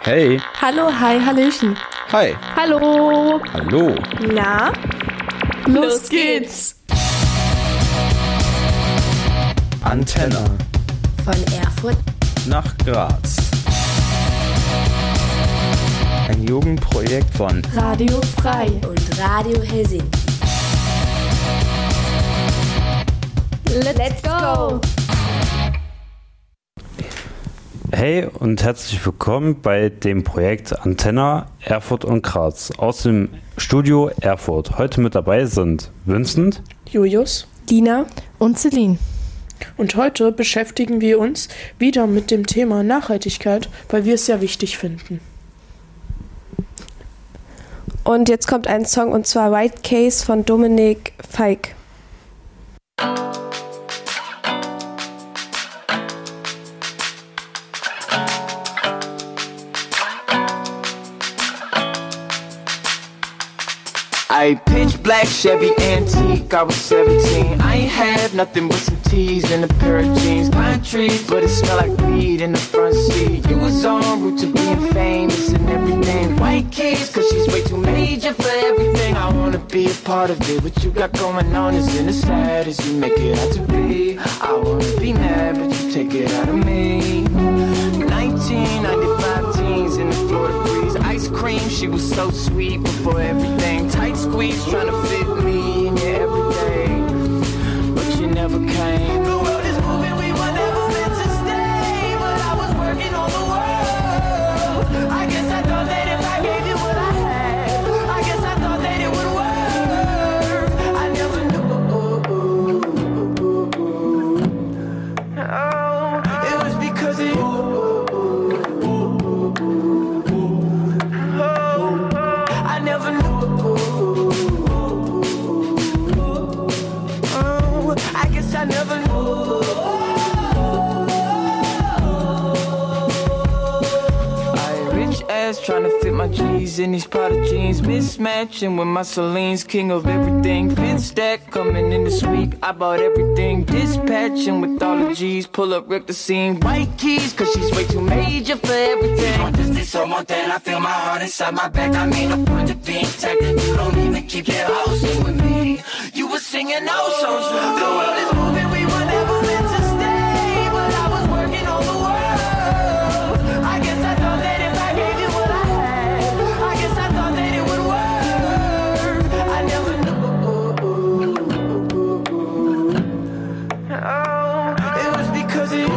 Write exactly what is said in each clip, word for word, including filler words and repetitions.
Hey. Hallo, hi, hallöchen. Hi. Hallo. Hallo. Na? Los geht's. Antenne. Von Erfurt nach Graz. Ein Jugendprojekt von Radio Frei und Radio Helsinki. Let's go! Hey und herzlich willkommen bei dem Projekt Antenne Erfurt und Graz aus dem Studio Erfurt. Heute mit dabei sind Vincent, Julius, Dina und Celine. Und heute beschäftigen wir uns wieder mit dem Thema Nachhaltigkeit, weil wir es ja wichtig finden. Und jetzt kommt ein Song, und zwar White Case von Dominik Fike. I pitch black Chevy antique, I was seventeen. I ain't had nothing but some tees and a pair of jeans. Pine trees, but it smelled like weed in the front seat. You was en route to being famous and everything. White keys, cause she's way too major for everything. I wanna be a part of it. What you got going on isn't as sad as you make it out to be. I wanna be mad, but you take it out of me. nineteen ninety-five teens in the Florida breeze. Ice cream, she was so sweet before everything. Tight squeeze, trying to fit me in your everyday, but you never came. The world is moving, we were never meant to stay, but I was working on the world. I guess I thought that if I gave you what I had, I guess I thought that it would work. I never knew. Oh, it was because of you. I never knew. Oh, I guess I never knew. I rich ass trying to fit my G's in these Prada jeans, mismatching with my Celine's king of everything. Fifth stack coming in this week. I bought everything, dispatching with all the G's. Pull up, wreck the scene. White keys, cause she's way too major for everything. On this, this, or more than I feel my heart inside my back. I mean, no point to being technical. You don't even keep your house in with me. You were singing those songs. The world is moving, we were never meant to stay, but I was working on the world. I guess I thought that if I gave you what I had, I guess I thought that it would work. I never knew. Oh, it was because of you.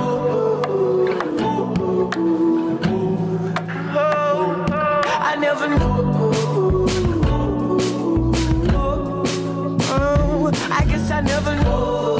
Oh, I never knew. Oh, I guess I never knew.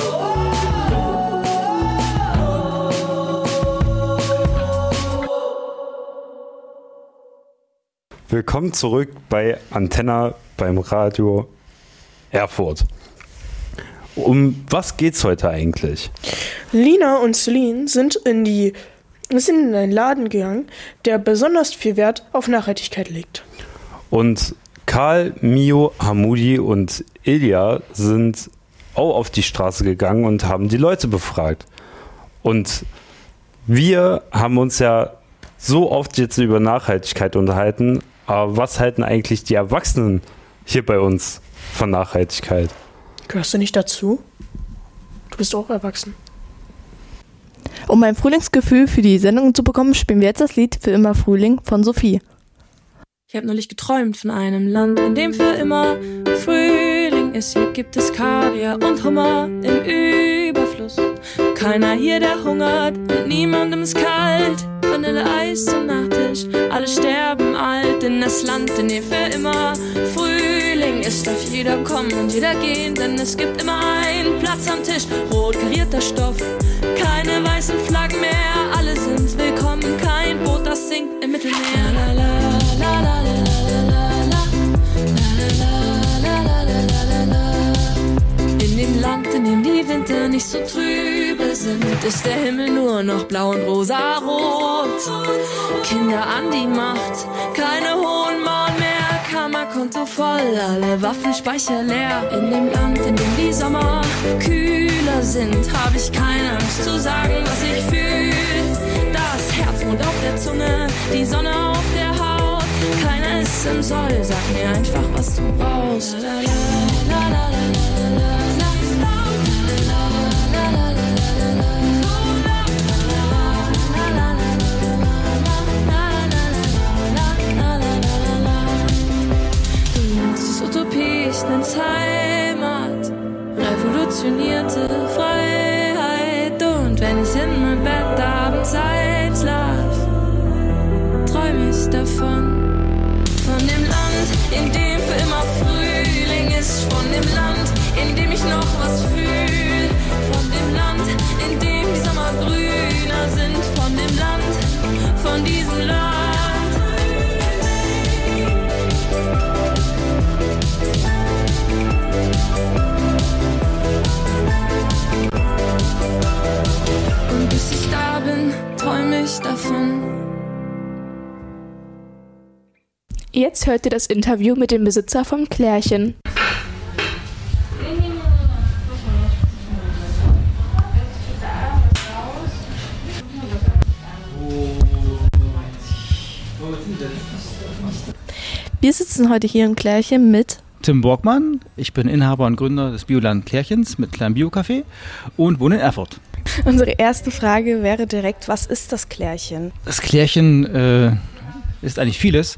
willkommen zurück bei Antenne beim Radio Erfurt. Um was geht's heute eigentlich? Lina und Celine sind in die sind in einen Laden gegangen, der besonders viel Wert auf Nachhaltigkeit legt. Und Karl, Mio, Hamudi und Ilja sind auch auf die Straße gegangen und haben die Leute befragt. Und wir haben uns ja so oft jetzt über Nachhaltigkeit unterhalten, aber was halten eigentlich die Erwachsenen hier bei uns von Nachhaltigkeit? Gehörst du nicht dazu? Du bist auch erwachsen. Um ein Frühlingsgefühl für die Sendung zu bekommen, spielen wir jetzt das Lied Für immer Frühling von Sophie. Ich hab neulich geträumt von einem Land, in dem für immer Frühling ist. Hier gibt es Kaviar und Hummer im Überfluss. Keiner hier, der hungert und niemandem ist kalt. Vanilleeis zum Nachtisch, alle sterben alt. In das Land, in dem für immer Frühling ist, darf jeder kommen und jeder gehen, denn es gibt immer einen Platz am Tisch. Rot karierter Stoff, keine weißen Flaggen mehr. Alle sind willkommen, kein Boot, das sinkt im Mittelmeer. La, la, la, la, la, in dem Land, in dem die Winter nicht so trübe sind, ist der Himmel nur noch blau und rosa-rot. Kinder an die Macht, keine hohen Mauern mehr, Kammerkonto voll, alle Waffenspeicher leer. In dem Land, in dem die Sommer kühler sind, hab ich keine Angst zu sagen, was ich fühl. Das Herzmond auf der Zunge, die Sonne auf trotzdem soll. Sag mir einfach, was du brauchst. La, la, la, la, la, la, la. Utopie, ich nenn's Heimat, revolutionierte Freiheit. Und wenn ich in mein Bett abends einschlaf, träum ich davon. Von dem Land, in dem für immer Frühling ist. Von dem Land, in dem ich noch was fühl. Von dem Land, in dem die Sommer grüner sind. Von dem Land, von diesem Land. Und bis ich da bin, träume ich davon. Jetzt hört ihr das Interview mit dem Besitzer vom Klärchen. Wir sitzen heute hier im Klärchen mit Tim Borgmann. Ich bin Inhaber und Gründer des Bioladen Klärchens mit kleinem Bio-Café und wohne in Erfurt. Unsere erste Frage wäre direkt, was ist das Klärchen? Das Klärchen äh, ist eigentlich vieles.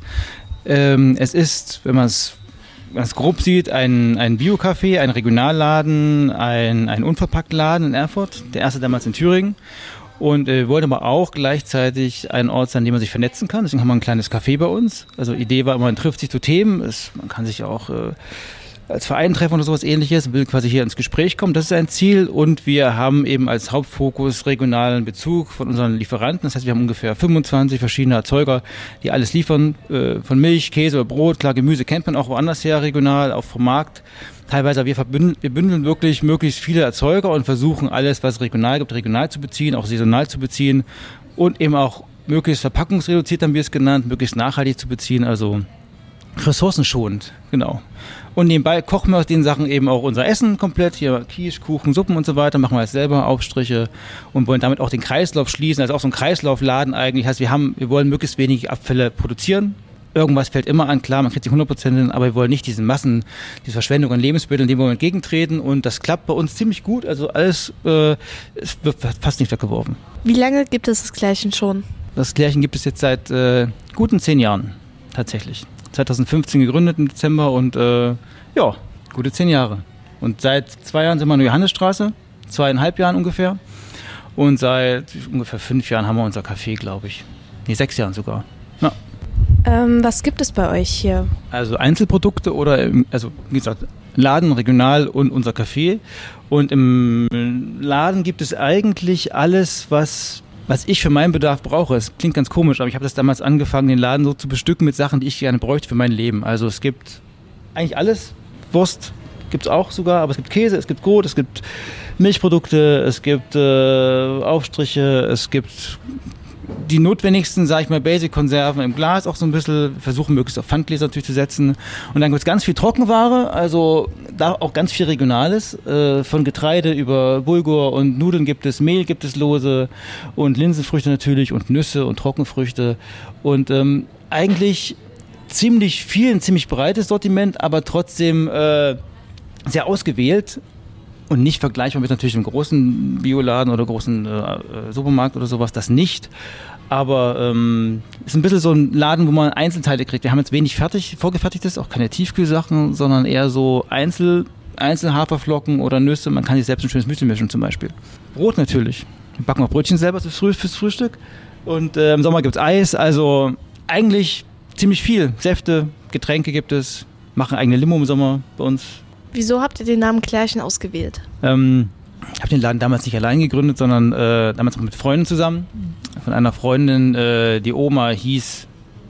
Ähm, es ist, wenn man es ganz grob sieht, ein, ein Bio-Café, ein Regionalladen, ein, ein Unverpacktladen in Erfurt, der erste damals in Thüringen. Und äh, wollte aber auch gleichzeitig ein Ort sein, an dem man sich vernetzen kann. Deswegen haben wir ein kleines Café bei uns. Also Idee war immer, man trifft sich zu Themen. Es, man kann sich auch äh, als Verein treffen oder sowas Ähnliches, will quasi hier ins Gespräch kommen. Das ist ein Ziel. Und wir haben eben als Hauptfokus regionalen Bezug von unseren Lieferanten. Das heißt, wir haben ungefähr fünfundzwanzig verschiedene Erzeuger, die alles liefern. Äh, von Milch, Käse oder Brot. Klar, Gemüse kennt man auch woanders her, regional, auch vom Markt. Teilweise, wir, verbündeln, wir bündeln wirklich möglichst viele Erzeuger und versuchen alles, was es regional gibt, regional zu beziehen, auch saisonal zu beziehen und eben auch möglichst verpackungsreduziert, haben wir es genannt, möglichst nachhaltig zu beziehen, also ressourcenschonend, genau. Und nebenbei kochen wir aus den Sachen eben auch unser Essen komplett, hier Quiche, Kuchen, Suppen und so weiter, machen wir jetzt selber Aufstriche und wollen damit auch den Kreislauf schließen, also auch so ein Kreislaufladen eigentlich, heißt wir haben, wir wollen möglichst wenig Abfälle produzieren. Irgendwas fällt immer an, klar, man kriegt die hundert Prozent hin, aber wir wollen nicht diesen Massen, diese Verschwendung an Lebensmitteln, dem wollen wir entgegentreten und das klappt bei uns ziemlich gut, also alles, äh, es wird fast nicht weggeworfen. Wie lange gibt es das Klärchen schon? Das Klärchen gibt es jetzt seit äh, guten zehn Jahren, tatsächlich. zweitausendfünfzehn gegründet im Dezember und äh, ja, gute zehn Jahre. Und seit zwei Jahren sind wir in der Johannesstraße, zweieinhalb Jahren ungefähr und seit ungefähr fünf Jahren haben wir unser Café, glaube ich. Nee, sechs Jahren sogar, ja. Ähm, was gibt es bei euch hier? Also Einzelprodukte oder, im, also wie gesagt, Laden, regional und unser Café. Und im Laden gibt es eigentlich alles, was, was ich für meinen Bedarf brauche. Es klingt ganz komisch, aber ich habe das damals angefangen, den Laden so zu bestücken mit Sachen, die ich gerne bräuchte für mein Leben. Also es gibt eigentlich alles. Wurst gibt es auch sogar, aber es gibt Käse, es gibt Brot, es gibt Milchprodukte, es gibt äh, Aufstriche, es gibt die notwendigsten, sage ich mal, Basic-Konserven im Glas auch so ein bisschen, versuchen möglichst auf Pfandgläser natürlich zu setzen. Und dann gibt es ganz viel Trockenware, also da auch ganz viel Regionales, äh, von Getreide über Bulgur und Nudeln gibt es, Mehl gibt es lose und Linsenfrüchte natürlich und Nüsse und Trockenfrüchte und ähm, eigentlich ziemlich viel, ein ziemlich breites Sortiment, aber trotzdem äh, sehr ausgewählt. Und nicht vergleichbar mit natürlich einem großen Bioladen oder großen äh, Supermarkt oder sowas, das nicht. Aber ähm, ist ein bisschen so ein Laden, wo man Einzelteile kriegt. Wir haben jetzt wenig fertig, vorgefertigtes, auch keine Tiefkühlsachen, sondern eher so Einzel, Einzelhaferflocken oder Nüsse. Man kann sich selbst ein schönes Müsli mischen zum Beispiel. Brot natürlich. Wir backen auch Brötchen selber fürs, Früh, fürs Frühstück. Und äh, im Sommer gibt es Eis. Also eigentlich ziemlich viel. Säfte, Getränke gibt es. Machen eigene Limo im Sommer bei uns. Wieso habt ihr den Namen Klärchen ausgewählt? Ähm, ich habe den Laden damals nicht allein gegründet, sondern äh, damals auch mit Freunden zusammen. Von einer Freundin, äh, die Oma hieß,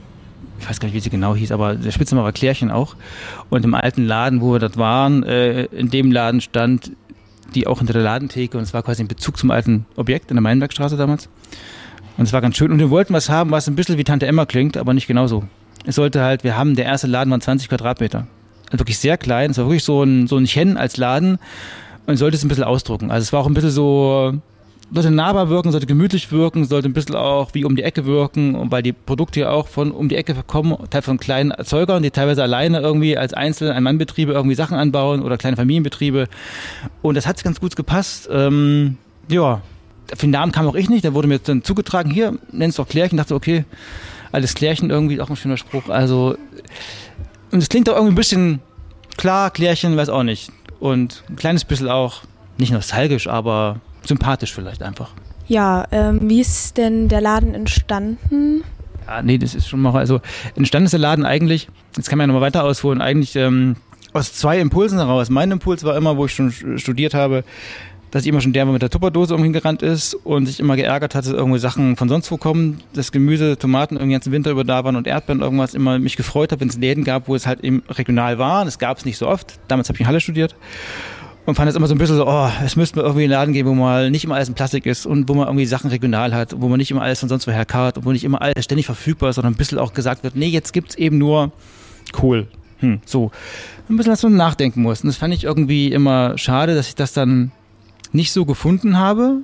ich weiß gar nicht, wie sie genau hieß, aber der Spitzname war Klärchen auch. Und im alten Laden, wo wir dort waren, äh, in dem Laden stand die auch hinter der Ladentheke und es war quasi ein Bezug zum alten Objekt in der Meilenbergstraße damals. Und es war ganz schön. Und wir wollten was haben, was ein bisschen wie Tante Emma klingt, aber nicht genauso. Es sollte halt, wir haben, der erste Laden waren zwanzig Quadratmeter. Wirklich sehr klein, es war wirklich so ein, so ein Chen als Laden und sollte es ein bisschen ausdrucken. Also es war auch ein bisschen so, sollte nahbar wirken, sollte gemütlich wirken, sollte ein bisschen auch wie um die Ecke wirken, und weil die Produkte ja auch von um die Ecke kommen, teil von kleinen Erzeugern, die teilweise alleine irgendwie als Einzel-, Ein-Mann-Betriebe irgendwie Sachen anbauen oder kleine Familienbetriebe. Und das hat ganz gut gepasst. Ähm, ja, für den Namen kam auch ich nicht, der wurde mir dann zugetragen, hier, nenn's doch Klärchen. Ich dachte, okay, alles Klärchen irgendwie, auch ein schöner Spruch. Also, und es klingt auch irgendwie ein bisschen klar, Klärchen, weiß auch nicht. Und ein kleines bisschen auch, nicht nostalgisch, aber sympathisch vielleicht einfach. Ja, ähm, wie ist denn der Laden entstanden? Ja, nee, das ist schon mal, also entstanden ist der Laden eigentlich, jetzt kann man ja nochmal weiter ausholen, eigentlich ähm, aus zwei Impulsen heraus. Mein Impuls war immer, wo ich schon studiert habe, dass ich immer schon der mit der Tupperdose umgerannt ist und sich immer geärgert hatte, dass irgendwie Sachen von sonst wo kommen, dass Gemüse, Tomaten irgendwie ganzen Winter über da waren und Erdbeeren irgendwas, immer mich gefreut habe, wenn es Läden gab, wo es halt eben regional war. Das gab es nicht so oft. Damals habe ich in Halle studiert. Und fand es immer so ein bisschen so, oh, es müsste mal irgendwie einen Laden geben, wo mal nicht immer alles in Plastik ist und wo man irgendwie Sachen regional hat, wo man nicht immer alles von sonst woher karrt und wo nicht immer alles ständig verfügbar ist, sondern ein bisschen auch gesagt wird, nee, jetzt gibt's eben nur Kohl. Hm, so. Ein bisschen, dass man nachdenken muss. Und das fand ich irgendwie immer schade, dass ich das dann nicht so gefunden habe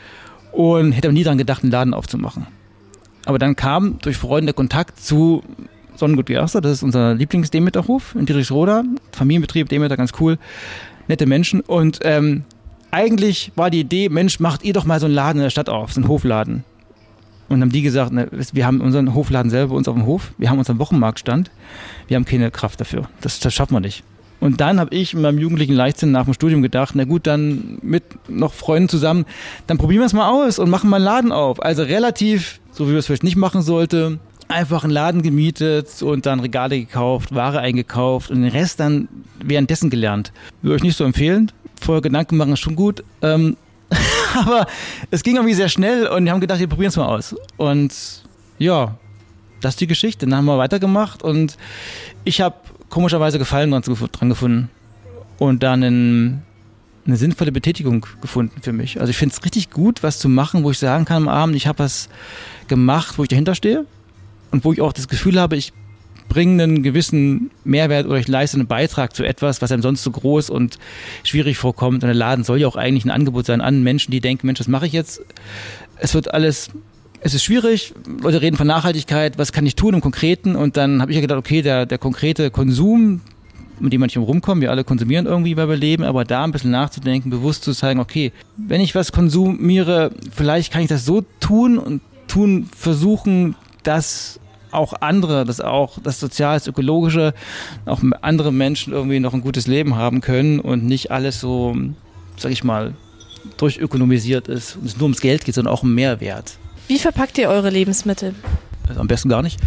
und hätte aber nie daran gedacht, einen Laden aufzumachen. Aber dann kam durch Freunde der Kontakt zu Sonnengut Gerster, das ist unser Lieblings-Demeterhof in Dietrichsroda, Familienbetrieb, Demeter, ganz cool. Nette Menschen und ähm, eigentlich war die Idee, Mensch, macht ihr doch mal so einen Laden in der Stadt auf, so einen Hofladen. Und haben die gesagt, ne, wir haben unseren Hofladen selber bei uns auf dem Hof, wir haben unseren Wochenmarktstand, wir haben keine Kraft dafür, das, das schaffen wir nicht. Und dann habe ich in meinem jugendlichen Leichtsinn nach dem Studium gedacht, na gut, dann mit noch Freunden zusammen, dann probieren wir es mal aus und machen mal einen Laden auf. Also relativ, so wie wir es vielleicht nicht machen sollte, einfach einen Laden gemietet und dann Regale gekauft, Ware eingekauft und den Rest dann währenddessen gelernt. Würde ich nicht so empfehlen. Vorher Gedanken machen ist schon gut. Ähm, aber es ging irgendwie sehr schnell und wir haben gedacht, wir probieren es mal aus. Und ja, das ist die Geschichte. Dann haben wir weitergemacht und ich habe komischerweise Gefallen dran, dran gefunden und dann einen, eine sinnvolle Betätigung gefunden für mich. Also ich finde es richtig gut, was zu machen, wo ich sagen kann am Abend, ich habe was gemacht, wo ich dahinter stehe. Und wo ich auch das Gefühl habe, ich bringe einen gewissen Mehrwert oder ich leiste einen Beitrag zu etwas, was einem sonst so groß und schwierig vorkommt. Und der Laden soll ja auch eigentlich ein Angebot sein an Menschen, die denken, Mensch, was mache ich jetzt? Es wird alles, es ist schwierig, Leute reden von Nachhaltigkeit, was kann ich tun im Konkreten? Und dann habe ich ja gedacht, okay, der, der konkrete Konsum, mit dem man nicht rumkommen, wir alle konsumieren irgendwie, weil wir leben, aber da ein bisschen nachzudenken, bewusst zu zeigen, okay, wenn ich was konsumiere, vielleicht kann ich das so tun und tun, versuchen, dass auch andere, dass auch das Sozial, das Ökologische, auch andere Menschen irgendwie noch ein gutes Leben haben können und nicht alles so, sag ich mal, durchökonomisiert ist und es nur ums Geld geht, sondern auch um Mehrwert. Wie verpackt ihr eure Lebensmittel? Also am besten gar nicht.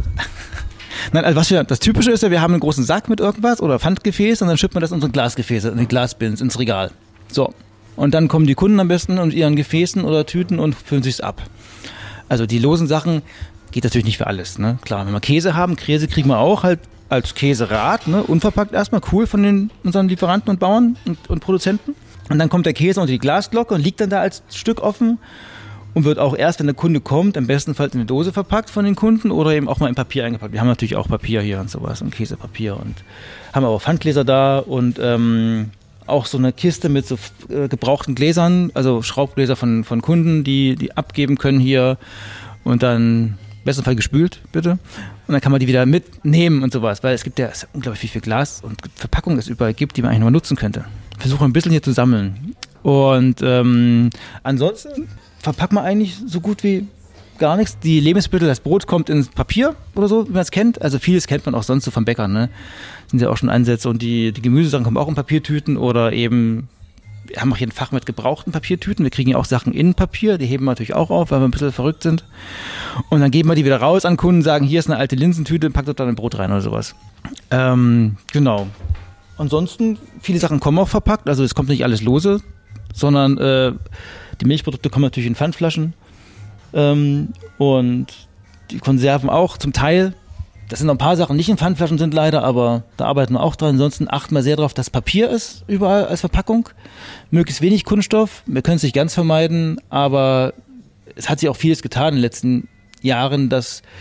Nein, also was wir, das Typische ist ja, wir haben einen großen Sack mit irgendwas oder Pfandgefäß und dann schütten wir das in unsere Glasgefäße, in die Glasbins, ins Regal. So. Und dann kommen die Kunden am besten mit ihren Gefäßen oder Tüten und füllen sich's ab. Also die losen Sachen geht natürlich nicht für alles, ne? Klar, wenn wir Käse haben, Käse kriegen wir auch halt als Käserad, ne? Unverpackt erstmal, cool von den unseren Lieferanten und Bauern und, und Produzenten. Und dann kommt der Käse unter die Glasglocke und liegt dann da als Stück offen und wird auch erst, wenn der Kunde kommt, im besten Fall in eine Dose verpackt von den Kunden oder eben auch mal in Papier eingepackt. Wir haben natürlich auch Papier hier und sowas und Käsepapier und haben aber auch Pfandgläser da und ähm, auch so eine Kiste mit so äh, gebrauchten Gläsern, also Schraubgläser von, von Kunden, die, die abgeben können hier und dann im besten Fall gespült, bitte. Und dann kann man die wieder mitnehmen und sowas, weil es gibt ja es unglaublich viel, viel Glas und Verpackung es überall gibt, die man eigentlich noch mal nutzen könnte. Versuche ein bisschen hier zu sammeln. Und ähm, ansonsten verpackt man eigentlich so gut wie gar nichts. Die Lebensmittel, das Brot kommt ins Papier oder so, wie man es kennt. Also vieles kennt man auch sonst so vom Bäcker, ne? Sind ja auch schon Ansätze. Und die, die Gemüsesachen kommen auch in Papiertüten oder eben, wir haben auch hier ein Fach mit gebrauchten Papiertüten. Wir kriegen ja auch Sachen in Papier, die heben wir natürlich auch auf, weil wir ein bisschen verrückt sind. Und dann geben wir die wieder raus an Kunden, sagen, hier ist eine alte Linsentüte, packt dort dann ein Brot rein oder sowas. Ähm, genau. Ansonsten, viele Sachen kommen auch verpackt, also es kommt nicht alles lose, sondern äh, die Milchprodukte kommen natürlich in Pfandflaschen ähm, und die Konserven auch zum Teil. Das sind noch ein paar Sachen, nicht in Pfandflaschen sind leider, aber da arbeiten wir auch dran. Ansonsten achten wir sehr darauf, dass Papier ist überall als Verpackung. Möglichst wenig Kunststoff. Wir können es nicht ganz vermeiden, aber es hat sich auch vieles getan in den letzten Jahren, dass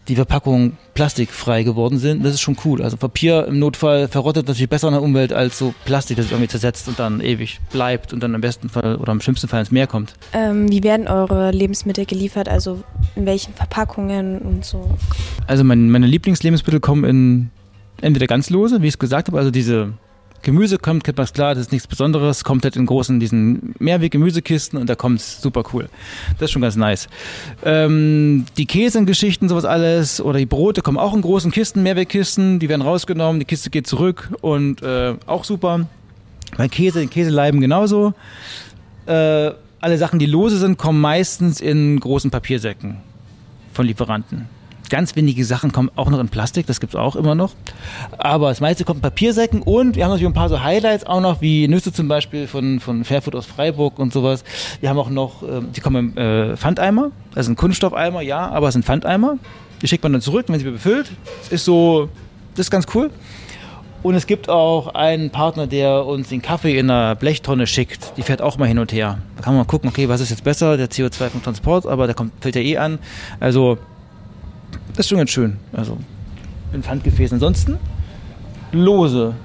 die Verpackungen plastikfrei geworden sind. Das ist schon cool. Also Papier im Notfall verrottet natürlich besser in der Umwelt als so Plastik, das sich irgendwie zersetzt und dann ewig bleibt und dann im besten Fall oder im schlimmsten Fall ins Meer kommt. Ähm, wie werden eure Lebensmittel geliefert? Also in welchen Verpackungen und so? Also mein, meine Lieblingslebensmittel kommen in entweder ganz lose, wie ich es gesagt habe, also diese Gemüse kommt, kennt man es klar, das ist nichts Besonderes, kommt halt in großen, diesen Mehrweg-Gemüsekisten und da kommt es super cool. Das ist schon ganz nice. Ähm, die Käsegeschichten, sowas alles, oder die Brote kommen auch in großen Kisten, Mehrwegkisten, die werden rausgenommen, die Kiste geht zurück und äh, auch super. Bei Käse, den Käseleiben genauso. Äh, alle Sachen, die lose sind, kommen meistens in großen Papiersäcken von Lieferanten. Ganz wenige Sachen kommen auch noch in Plastik, das gibt es auch immer noch. Aber das meiste kommt in Papiersäcken und wir haben natürlich ein paar so Highlights auch noch, wie Nüsse zum Beispiel von, von Fairfood aus Freiburg und sowas. Wir haben auch noch, äh, die kommen im äh, Pfandeimer, also ein Kunststoffeimer, ja, aber es sind Pfandeimer. Die schickt man dann zurück, wenn sie befüllt. Das ist so, das ist ganz cool. Und es gibt auch einen Partner, der uns den Kaffee in einer Blechtonne schickt. Die fährt auch mal hin und her. Da kann man mal gucken, okay, was ist jetzt besser, der C O zwei vom Transport, aber der kommt, fällt ja eh an. Also das ist schon ganz schön. Also in Pfandgefäßen. Ansonsten lose.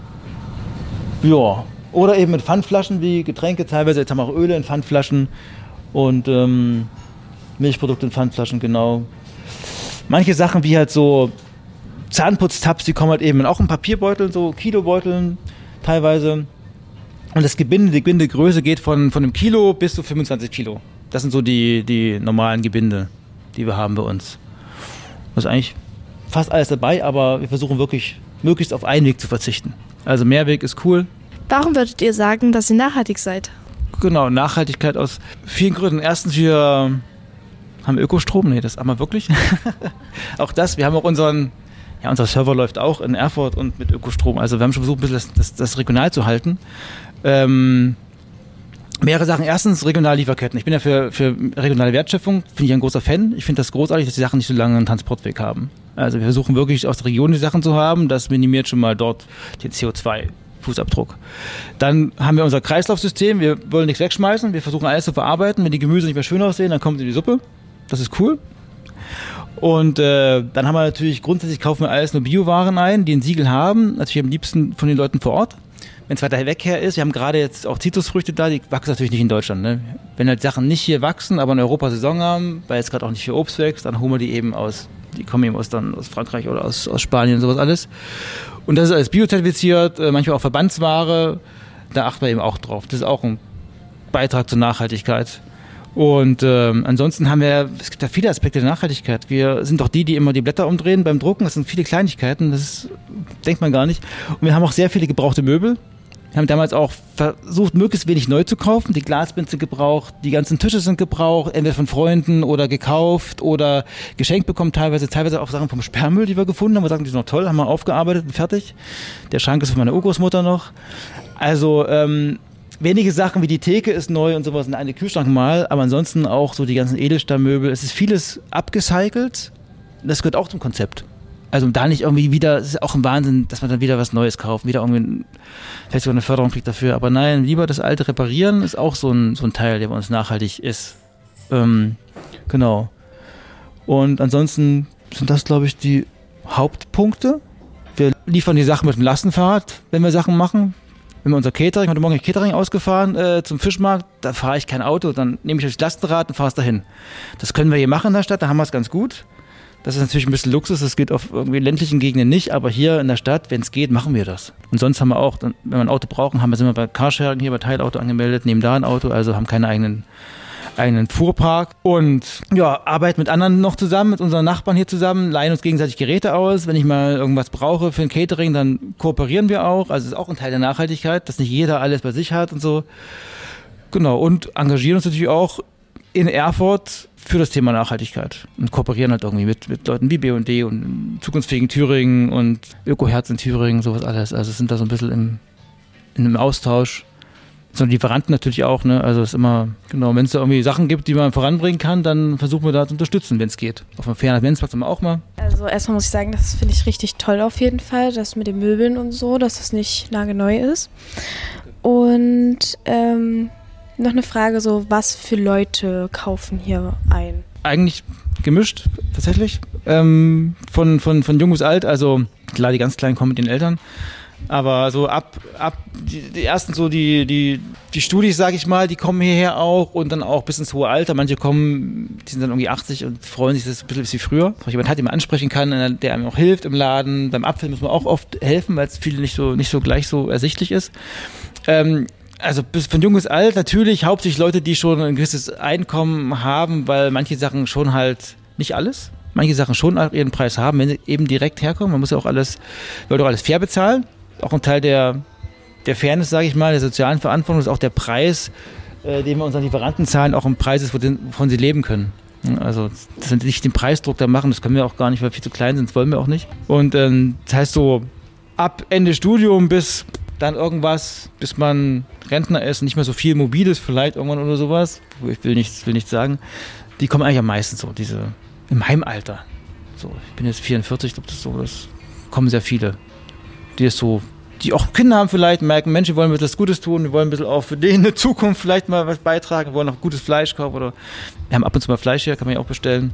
Ja. Oder eben mit Pfandflaschen wie Getränke teilweise. Jetzt haben wir auch Öle in Pfandflaschen und ähm, Milchprodukte in Pfandflaschen, genau. Manche Sachen wie halt so Zahnputztabs, die kommen halt eben auch in Papierbeuteln, so Kilobeuteln teilweise. Und das Gebinde, die Gebindegröße geht von, von einem Kilo bis zu fünfundzwanzig Kilo. Das sind so die, die normalen Gebinde, die wir haben bei uns. Das ist eigentlich fast alles dabei, aber wir versuchen wirklich möglichst auf Einweg zu verzichten. Also Mehrweg ist cool. Warum würdet ihr sagen, dass ihr nachhaltig seid? Genau, Nachhaltigkeit aus vielen Gründen. Erstens, wir haben Ökostrom. Nee, das haben wir wirklich. Auch das, wir haben auch unseren, ja, unser Server läuft auch in Erfurt und mit Ökostrom. Also wir haben schon versucht, ein bisschen das, das, das regional zu halten. Ähm, Mehrere Sachen. Erstens regionale Lieferketten. Ich bin ja für, für regionale Wertschöpfung, finde ich ein großer Fan. Ich finde das großartig, dass die Sachen nicht so lange einen Transportweg haben. Also wir versuchen wirklich aus der Region die Sachen zu haben. Das minimiert schon mal dort den C O zwei Fußabdruck. Dann haben wir unser Kreislaufsystem. Wir wollen nichts wegschmeißen. Wir versuchen alles zu verarbeiten. Wenn die Gemüse nicht mehr schön aussehen, dann kommt es in die Suppe. Das ist cool. Und äh, dann haben wir natürlich, grundsätzlich kaufen wir alles nur Biowaren ein, die ein Siegel haben. Natürlich am liebsten von den Leuten vor Ort. Wenn es weiter weg her ist, wir haben gerade jetzt auch Zitrusfrüchte da, die wachsen natürlich nicht in Deutschland. Ne? Wenn halt Sachen nicht hier wachsen, aber in Europa Saison haben, weil jetzt gerade auch nicht hier Obst wächst, dann holen wir die eben aus, die kommen eben aus, dann aus Frankreich oder aus, aus Spanien und sowas alles. Und das ist alles biozertifiziert, äh, manchmal auch Verbandsware, da achten wir eben auch drauf. Das ist auch ein Beitrag zur Nachhaltigkeit. Und ähm, ansonsten haben wir, es gibt ja viele Aspekte der Nachhaltigkeit. Wir sind doch die, die immer die Blätter umdrehen beim Drucken. Das sind viele Kleinigkeiten, das ist, denkt man gar nicht. Und wir haben auch sehr viele gebrauchte Möbel. Wir haben damals auch versucht, möglichst wenig neu zu kaufen. Die Glasbände sind gebraucht, die ganzen Tische sind gebraucht, entweder von Freunden oder gekauft oder geschenkt bekommen, teilweise, teilweise auch Sachen vom Sperrmüll, die wir gefunden haben. Wir sagen, die sind noch toll, haben wir aufgearbeitet und fertig. Der Schrank ist von meiner Urgroßmutter noch. Also ähm, wenige Sachen wie die Theke ist neu und sowas in eine Kühlschrank mal, aber ansonsten auch so die ganzen Edelstahlmöbel. Es ist vieles abgecycelt. Das gehört auch zum Konzept. Also da nicht irgendwie wieder, es ist auch ein Wahnsinn, dass man dann wieder was Neues kauft, wieder irgendwie vielleicht sogar eine Förderung kriegt dafür. Aber nein, lieber das Alte reparieren ist auch so ein, so ein Teil, der bei uns nachhaltig ist. Ähm, genau. Und ansonsten sind das, glaube ich, die Hauptpunkte. Wir liefern die Sachen mit dem Lastenfahrrad, wenn wir Sachen machen. Wenn wir unser Catering, heute Morgen habe ich Catering ausgefahren äh, zum Fischmarkt, da fahre ich kein Auto, dann nehme ich das Lastenrad und fahre es dahin. Das können wir hier machen in der Stadt, da haben wir es ganz gut. Das ist natürlich ein bisschen Luxus, das geht auf irgendwie ländlichen Gegenden nicht, aber hier in der Stadt, wenn es geht, machen wir das. Und sonst haben wir auch, wenn wir ein Auto brauchen, haben wir, sind wir bei Carsharing hier bei Teilauto angemeldet, nehmen da ein Auto, also haben keinen eigenen, eigenen Fuhrpark. Und ja, arbeiten mit anderen noch zusammen, mit unseren Nachbarn hier zusammen, leihen uns gegenseitig Geräte aus. Wenn ich mal irgendwas brauche für ein Catering, dann kooperieren wir auch. Also das ist auch ein Teil der Nachhaltigkeit, dass nicht jeder alles bei sich hat und so. Genau, und engagieren uns natürlich auch in Erfurt für das Thema Nachhaltigkeit und kooperieren halt irgendwie mit, mit Leuten wie B und D und zukunftsfähigen Thüringen und Ökoherz in Thüringen, sowas alles. Also sind da so ein bisschen im, in einem Austausch. So Lieferanten natürlich auch, ne? Also es ist immer, genau, wenn es da irgendwie Sachen gibt, die man voranbringen kann, dann versuchen wir da zu unterstützen, wenn es geht. Auf einem fairen Adventsplatz haben wir auch mal. Also erstmal muss ich sagen, das finde ich richtig toll auf jeden Fall, das mit den Möbeln und so, dass das nicht nagelneu ist. Und ähm, noch eine Frage, so was für Leute kaufen hier ein? eigentlich gemischt, tatsächlich. Ähm, von, von, von jung bis alt, also klar, die ganz Kleinen kommen mit den Eltern. Aber so ab, ab die, die ersten so die, die, die Studis, sag ich mal, die kommen hierher auch und dann auch bis ins hohe Alter. Manche kommen, die sind dann irgendwie achtzig und freuen sich, dass es ein bisschen wie früher. Wenn jemand hat, den man ansprechen kann, der einem auch hilft im Laden. Beim Apfel muss man auch oft helfen, weil es viele nicht so, nicht so gleich so ersichtlich ist. Ähm, also bis von jung bis alt natürlich hauptsächlich Leute, die schon ein gewisses Einkommen haben, weil manche Sachen schon halt, nicht alles, manche Sachen schon auch ihren Preis haben, wenn sie eben direkt herkommen. Man muss ja auch alles, will doch alles fair bezahlen. Auch ein Teil der, der Fairness, sage ich mal, der sozialen Verantwortung ist auch der Preis, äh, den wir unseren Lieferanten zahlen, auch ein Preis ist, wovon sie leben können. Also, dass wir nicht den Preisdruck da machen, das können wir auch gar nicht, weil wir viel zu klein sind, das wollen wir auch nicht. Und ähm, das heißt so, ab Ende Studium bis dann irgendwas, bis man Rentner ist und nicht mehr so viel mobil ist, vielleicht irgendwann oder sowas, ich will nichts, will nichts sagen, die kommen eigentlich am meisten so, diese im Heimalter. So, ich bin jetzt vierundvierzig, ich glaube, das ist so, das kommen sehr viele. Die ist so, die auch Kinder haben vielleicht, merken, Mensch, wir wollen etwas Gutes tun, wir wollen ein bisschen auch für den in der Zukunft vielleicht mal was beitragen, wir wollen auch gutes Fleisch kaufen oder wir haben ab und zu mal Fleisch hier, kann man ja auch bestellen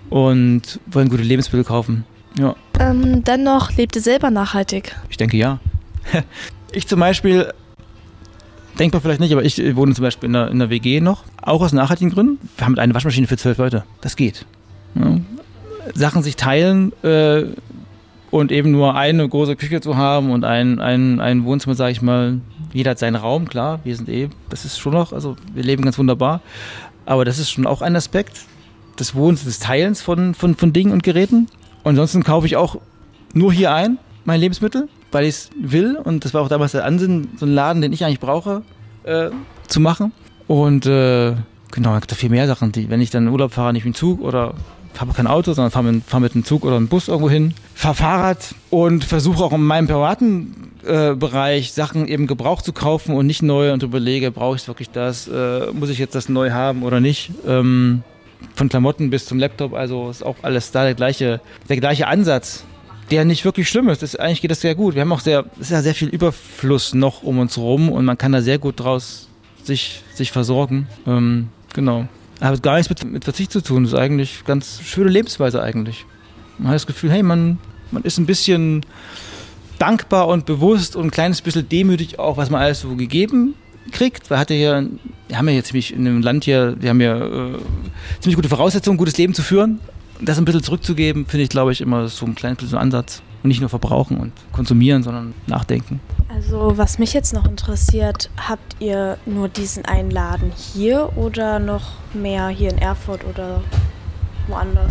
und wollen gute Lebensmittel kaufen. Ja. Ähm, dann noch, lebt ihr selber nachhaltig? Ich denke ja. Ich zum Beispiel, denkbar vielleicht nicht, aber ich wohne zum Beispiel in einer, in einer W G noch, auch aus nachhaltigen Gründen. Wir haben eine Waschmaschine für zwölf Leute, das geht. Ja. Sachen sich teilen, äh, und eben nur eine große Küche zu haben und ein, ein, ein Wohnzimmer, sage ich mal, jeder hat seinen Raum, klar, wir sind eh, das ist schon noch, also wir leben ganz wunderbar, aber das ist schon auch ein Aspekt des Wohnens, des Teilens von, von, von Dingen und Geräten. Und ansonsten kaufe ich auch nur hier ein, meine Lebensmittel, weil ich es will und das war auch damals der Ansinn, so einen Laden, den ich eigentlich brauche, äh, zu machen. Und äh, genau, es gibt da viel mehr Sachen, die, wenn ich dann in Urlaub fahre, nicht mit dem Zug oder habe kein Auto, sondern fahre mit, fahr mit einem Zug oder einem Bus irgendwo hin, fahre Fahrrad und versuche auch in meinem privaten äh, Bereich Sachen eben gebraucht zu kaufen und nicht neu und überlege, brauche ich wirklich das, äh, muss ich jetzt das neu haben oder nicht. Ähm, von Klamotten bis zum Laptop, also ist auch alles da der gleiche, der gleiche Ansatz, der nicht wirklich schlimm ist. Das, eigentlich geht das sehr gut. Wir haben auch sehr, es ist ja sehr viel Überfluss noch um uns rum und man kann da sehr gut draus sich, sich versorgen. Ähm, genau. Hat gar nichts mit, mit Verzicht zu tun. Das ist eigentlich ganz schöne Lebensweise eigentlich. Man hat das Gefühl, hey, man, man ist ein bisschen dankbar und bewusst und ein kleines bisschen demütig auch, was man alles so gegeben kriegt. Wir, hatte hier, wir haben ja jetzt ziemlich in dem Land hier, wir haben ja äh, ziemlich gute Voraussetzungen, ein gutes Leben zu führen. Und das ein bisschen zurückzugeben, finde ich, glaube ich, immer so ein kleines bisschen Ansatz. Und nicht nur verbrauchen und konsumieren, sondern nachdenken. Also was mich jetzt noch interessiert, habt ihr nur diesen einen Laden hier oder noch mehr hier in Erfurt oder woanders?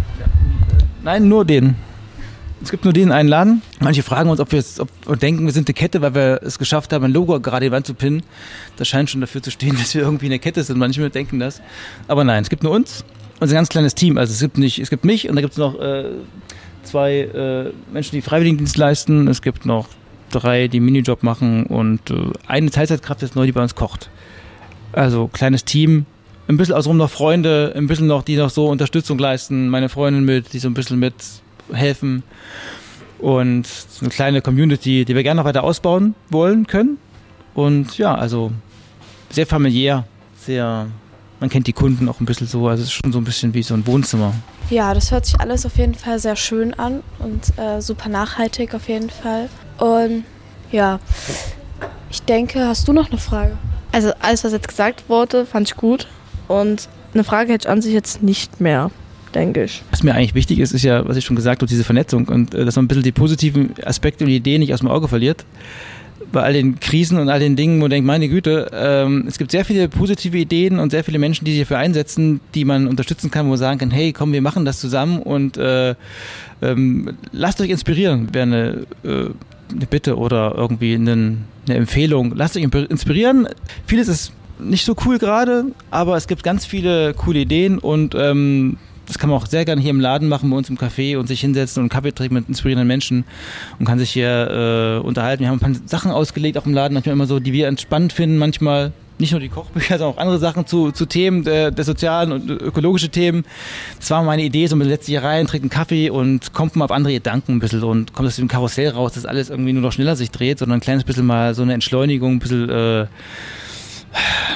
Nein, nur den. Es gibt nur den einen Laden. Manche fragen uns, ob wir jetzt, ob wir denken, wir sind eine Kette, weil wir es geschafft haben, ein Logo gerade in die Wand zu pinnen. Das scheint schon dafür zu stehen, dass wir irgendwie eine Kette sind. Manche denken das. Aber nein, es gibt nur uns. Und ein ganz kleines Team. Also es gibt nicht, es gibt mich und da gibt es noch äh, zwei äh, Menschen, die Freiwilligendienst leisten. Es gibt noch drei, die Minijob machen und äh, eine Teilzeitkraft ist neu, die bei uns kocht. Also kleines Team, ein bisschen außenrum noch Freunde, ein bisschen noch, die noch so Unterstützung leisten, meine Freundin mit, die so ein bisschen mit helfen und so eine kleine Community, die wir gerne noch weiter ausbauen wollen können. Und ja, also sehr familiär, sehr, man kennt die Kunden auch ein bisschen so, also es ist schon so ein bisschen wie so ein Wohnzimmer. Ja, das hört sich alles auf jeden Fall sehr schön an und äh, super nachhaltig auf jeden Fall. Und ja, ich denke, hast du noch eine Frage? Also alles, was jetzt gesagt wurde, fand ich gut. Und eine Frage hätte ich an sich jetzt nicht mehr, denke ich. Was mir eigentlich wichtig ist, ist ja, was ich schon gesagt habe, diese Vernetzung und äh, dass man ein bisschen die positiven Aspekte und die Ideen nicht aus dem Auge verliert. Bei all den Krisen und all den Dingen, wo man denkt, meine Güte, ähm, es gibt sehr viele positive Ideen und sehr viele Menschen, die sich dafür einsetzen, die man unterstützen kann, wo man sagen kann, hey, komm, wir machen das zusammen und äh, ähm, lasst euch inspirieren, wäre eine, äh, eine Bitte oder irgendwie eine, eine Empfehlung. Lasst euch inspirieren. Vieles ist nicht so cool gerade, aber es gibt ganz viele coole Ideen und ähm, das kann man auch sehr gerne hier im Laden machen, bei uns im Café und sich hinsetzen und einen Kaffee trinken mit inspirierenden Menschen und kann sich hier äh, unterhalten. Wir haben ein paar Sachen ausgelegt auch im Laden, manchmal immer so, die wir entspannt finden, manchmal nicht nur die Kochbücher, sondern auch andere Sachen zu, zu Themen der, der sozialen und ökologischen Themen. Das war meine Idee, so man setzt sich hier rein, trinkt einen Kaffee und kommt mal auf andere Gedanken ein bisschen und kommt aus dem Karussell raus, dass alles irgendwie nur noch schneller sich dreht, sondern ein kleines bisschen mal so eine Entschleunigung, ein bisschen äh,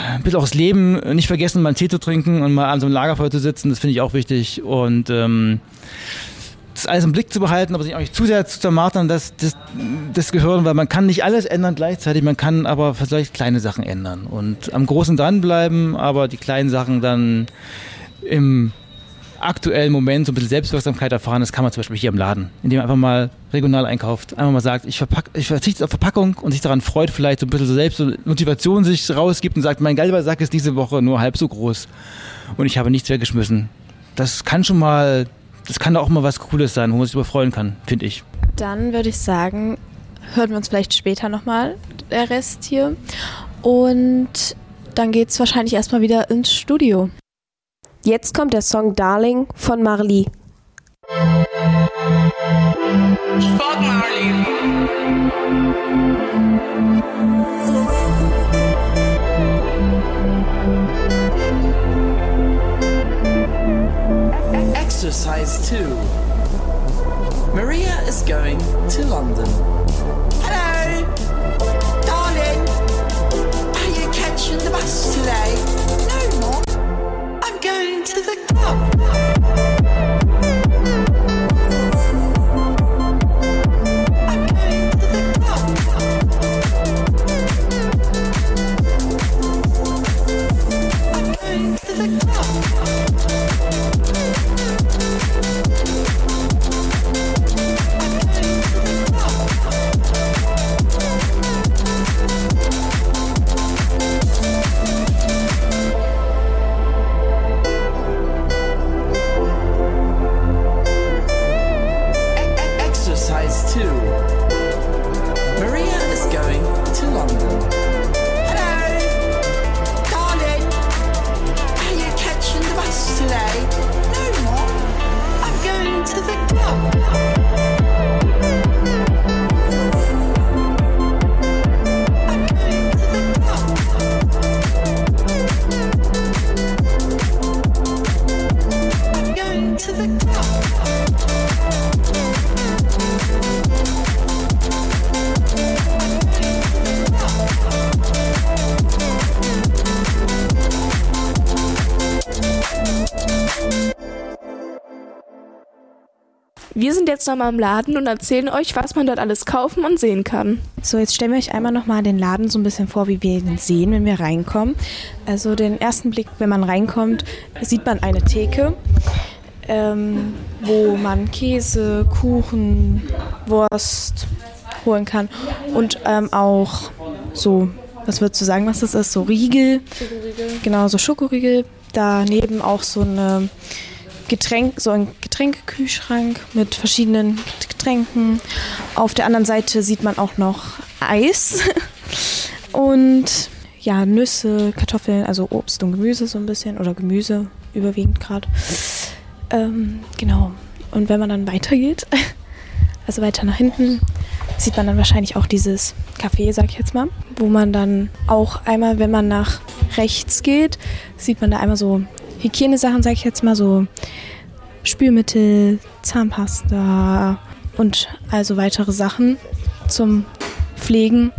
ein bisschen auch das Leben nicht vergessen, mal einen Tee zu trinken und mal an so einem Lagerfeuer zu sitzen, das finde ich auch wichtig. Und ähm, das alles im Blick zu behalten, aber sich auch nicht zu sehr zu zermartern, das, das, das Gehirn, weil man kann nicht alles ändern gleichzeitig, man kann aber vielleicht kleine Sachen ändern. Und am Großen dranbleiben, aber die kleinen Sachen dann im aktuellen Moment so ein bisschen Selbstwirksamkeit erfahren, das kann man zum Beispiel hier im Laden, indem man einfach mal regional einkauft, einfach mal sagt, ich, verpack, ich verzichte auf Verpackung und sich daran freut, vielleicht so ein bisschen so selbst so Motivation sich rausgibt und sagt, mein Galbersack ist diese Woche nur halb so groß und ich habe nichts weggeschmissen. Das kann schon mal, das kann auch mal was Cooles sein, wo man sich darüber freuen kann, finde ich. Dann würde ich sagen, hören wir uns vielleicht später nochmal, der Rest hier. Und dann geht es wahrscheinlich erstmal wieder ins Studio. Jetzt kommt der Song Darling von Marley. Sport Marley. Exercise two. Maria is going to London. Hello, darling. Are you catching the bus today? No, Mom. I'm going to the club. I'm going to the club. I'm going to the club. Wir sind jetzt nochmal im Laden und erzählen euch, was man dort alles kaufen und sehen kann. So, jetzt stellen wir euch einmal nochmal den Laden so ein bisschen vor, wie wir ihn sehen, wenn wir reinkommen. Also den ersten Blick, wenn man reinkommt, sieht man eine Theke, ähm, wo man Käse, Kuchen, Wurst holen kann und ähm, auch so, was würdest du sagen, was das ist? So Riegel. Schokoriegel. Genau, so Schokoriegel. Daneben auch so eine Getränk, so ein Getränkekühlschrank mit verschiedenen Getränken. Auf der anderen Seite sieht man auch noch Eis und ja, Nüsse, Kartoffeln, also Obst und Gemüse so ein bisschen oder Gemüse überwiegend gerade. Ähm, genau. Und wenn man dann weitergeht, also weiter nach hinten, sieht man dann wahrscheinlich auch dieses Café, sag ich jetzt mal, wo man dann auch einmal, wenn man nach rechts geht, sieht man da einmal so Hygienesachen, sag ich jetzt mal, so Spülmittel, Zahnpasta und also weitere Sachen zum Pflegen.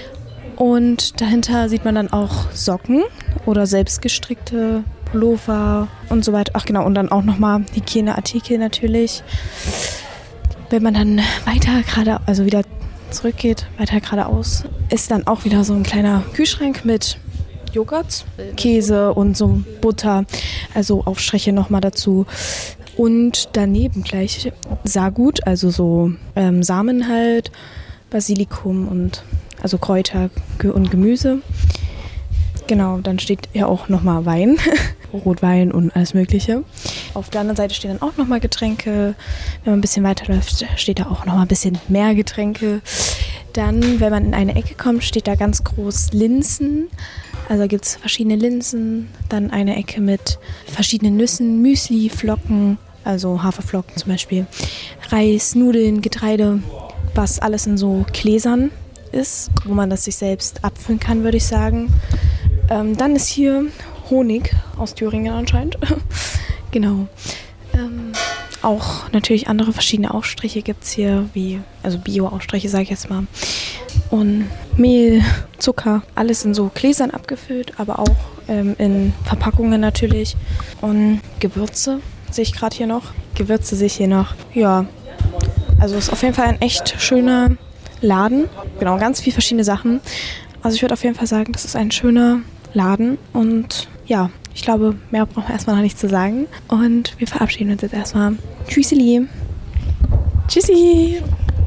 Und dahinter sieht man dann auch Socken oder selbstgestrickte Pullover und so weiter. Ach genau, und dann auch nochmal Hygieneartikel natürlich. Wenn man dann weiter gerade, also wieder zurückgeht, weiter geradeaus, ist dann auch wieder so ein kleiner Kühlschrank mit Joghurt, Käse und so Butter, also Aufstriche nochmal dazu. Und daneben gleich Sagut, also so ähm, Samen halt, Basilikum und also Kräuter und Gemüse. Genau, dann steht ja auch nochmal Wein, Rotwein und alles Mögliche. Auf der anderen Seite stehen dann auch nochmal Getränke. Wenn man ein bisschen weiterläuft, steht da auch nochmal ein bisschen mehr Getränke. Dann, wenn man in eine Ecke kommt, steht da ganz groß Linsen. Also gibt es verschiedene Linsen, dann eine Ecke mit verschiedenen Nüssen, Müsli, Flocken, also Haferflocken zum Beispiel, Reis, Nudeln, Getreide, was alles in so Gläsern ist, wo man das sich selbst abfüllen kann, würde ich sagen. Ähm, dann ist hier Honig aus Thüringen anscheinend. Genau. Ähm, auch natürlich andere verschiedene Aufstriche gibt es hier, wie, also Bio-Aufstriche, sage ich jetzt mal. Und Mehl, Zucker, alles in so Gläsern abgefüllt, aber auch ähm, in Verpackungen natürlich. Und Gewürze sehe ich gerade hier noch. Gewürze sehe ich hier noch. Ja, also ist auf jeden Fall ein echt schöner Laden. Genau, ganz viele verschiedene Sachen. Also ich würde auf jeden Fall sagen, das ist ein schöner Laden. Und ja, ich glaube, mehr brauchen wir erstmal noch nicht zu sagen. Und wir verabschieden uns jetzt erstmal. Tschüsseli. Tschüssi.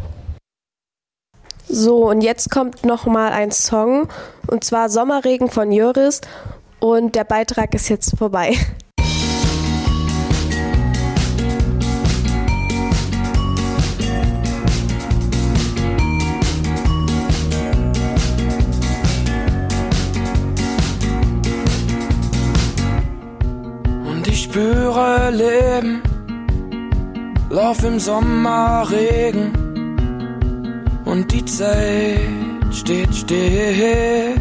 So, und jetzt kommt nochmal ein Song, und zwar Sommerregen von Jöris, und der Beitrag ist jetzt vorbei. Und ich spüre Leben, lauf im Sommerregen. Und die Zeit steht still.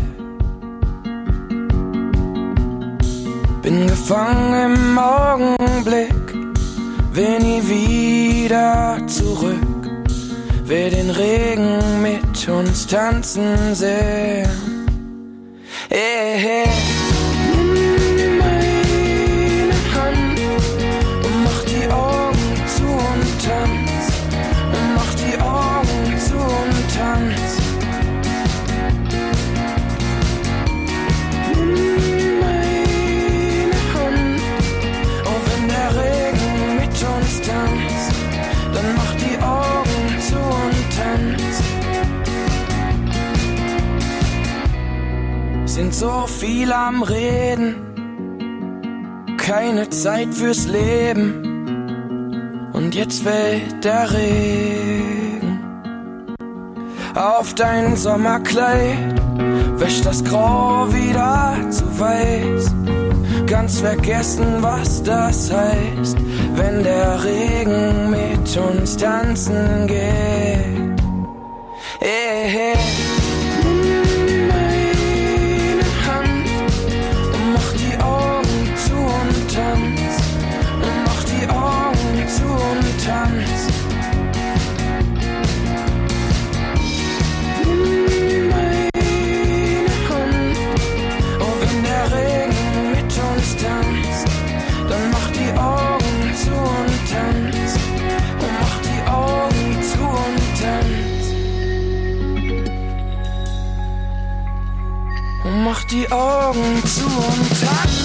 Bin gefangen im Augenblick, will nie wieder zurück. Will den Regen mit uns tanzen sehen. Hey, hey. Nimm meine Hand und mach die Augen zu und tanz. Und mach die Augen zu und tanz. Nimm meine Hand, auch wenn der Regen mit uns tanzt, dann mach die Augen zu und tanz. Sind so viel am Reden, keine Zeit fürs Leben. Und jetzt fällt der Regen auf dein Sommerkleid, wäscht das Grau wieder zu weiß. Ganz vergessen, was das heißt, wenn der Regen mit uns tanzen geht. Hey, hey. Nimm meine Hand und mach die Augen zu und tanz. Und mach die Augen zu und tanz. Nimm meine Hand, auch wenn der Regen mit uns tanzt, dann mach die Augen zu und tanz. Und mach die Augen zu und tanz. Und mach die Augen zu und tanz.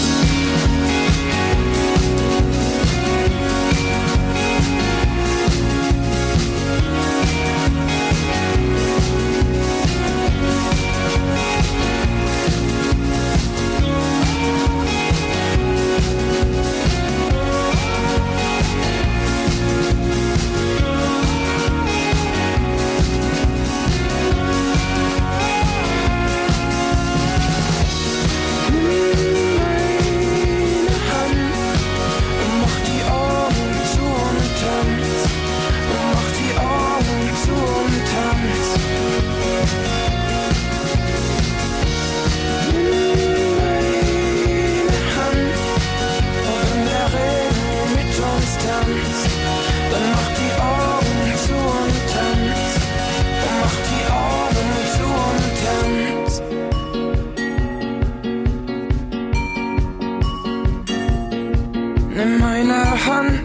Nimm meine Hand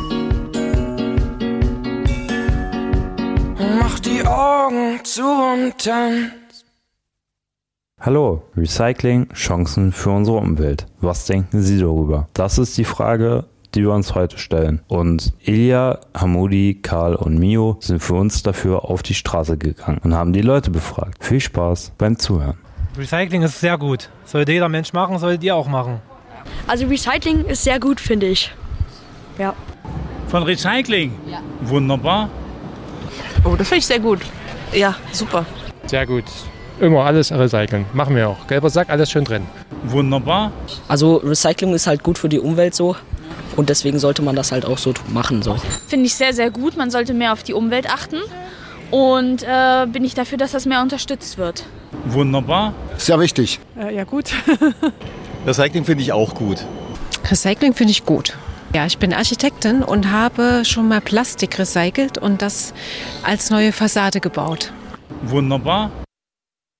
und mach die Augen zu und tanz. Hallo, Recycling, Chancen für unsere Umwelt. Was denken Sie darüber? Das ist die Frage, die wir uns heute stellen. Und Elia, Hamoudi, Karl und Mio sind für uns dafür auf die Straße gegangen und haben die Leute befragt. Viel Spaß beim Zuhören. Recycling ist sehr gut. Sollte jeder Mensch machen, solltet ihr auch machen. Also Recycling ist sehr gut, finde ich. Ja. Von Recycling? Ja. Wunderbar. Oh, das finde ich sehr gut. Ja, super. Sehr gut. Immer alles recyceln. Machen wir auch. Gelber Sack, alles schön drin. Wunderbar. Also Recycling ist halt gut für die Umwelt so. Und deswegen sollte man das halt auch so machen. So. Finde ich sehr, sehr gut. Man sollte mehr auf die Umwelt achten. Und äh, bin ich dafür, dass das mehr unterstützt wird. Wunderbar. Sehr wichtig. Äh, ja, gut. Recycling finde ich auch gut. Recycling finde ich gut. Ja, ich bin Architektin und habe schon mal Plastik recycelt und das als neue Fassade gebaut. Wunderbar.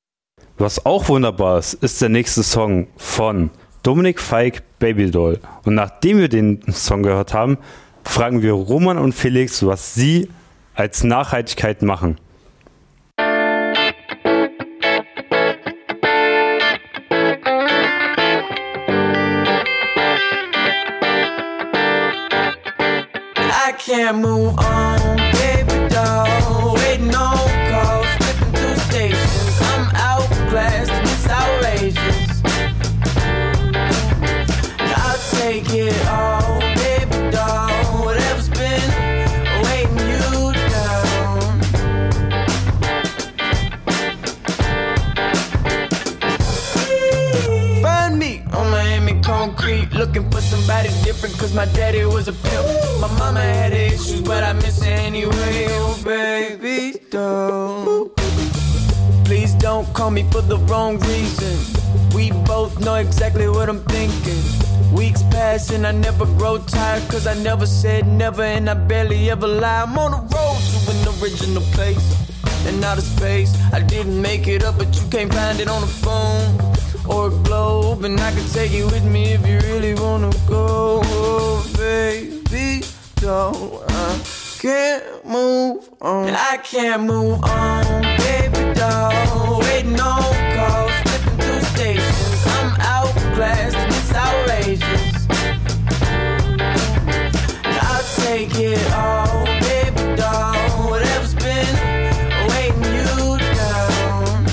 Was auch wunderbar ist, ist der nächste Song von Dominik Feick, Babydoll. Und nachdem wir den Song gehört haben, fragen wir Roman und Felix, was sie als Nachhaltigkeit machen. I can't move on, baby doll. Waiting on calls, flipping through stations. I'm outclassed and it's outrageous. I'll take it all, baby doll. Whatever's been weighing you down. Find me on Miami concrete, looking for somebody different, cause my daddy was a pimp. My mama had issues, but I miss her anyway. Oh, baby, don't. Please don't call me for the wrong reason. We both know exactly what I'm thinking. Weeks pass and I never grow tired, cause I never said never and I barely ever lie. I'm on the road to an original place and outer space. I didn't make it up, but you can't find it on the phone or a globe, and I can take you with me if you really wanna go. Oh, baby, don't. I can't move on. And I can't move on, baby doll. Waiting on calls, flipping through stations. I'm outclassed and it's outrageous. And I'll take it all, baby doll. Whatever's been weighing you down.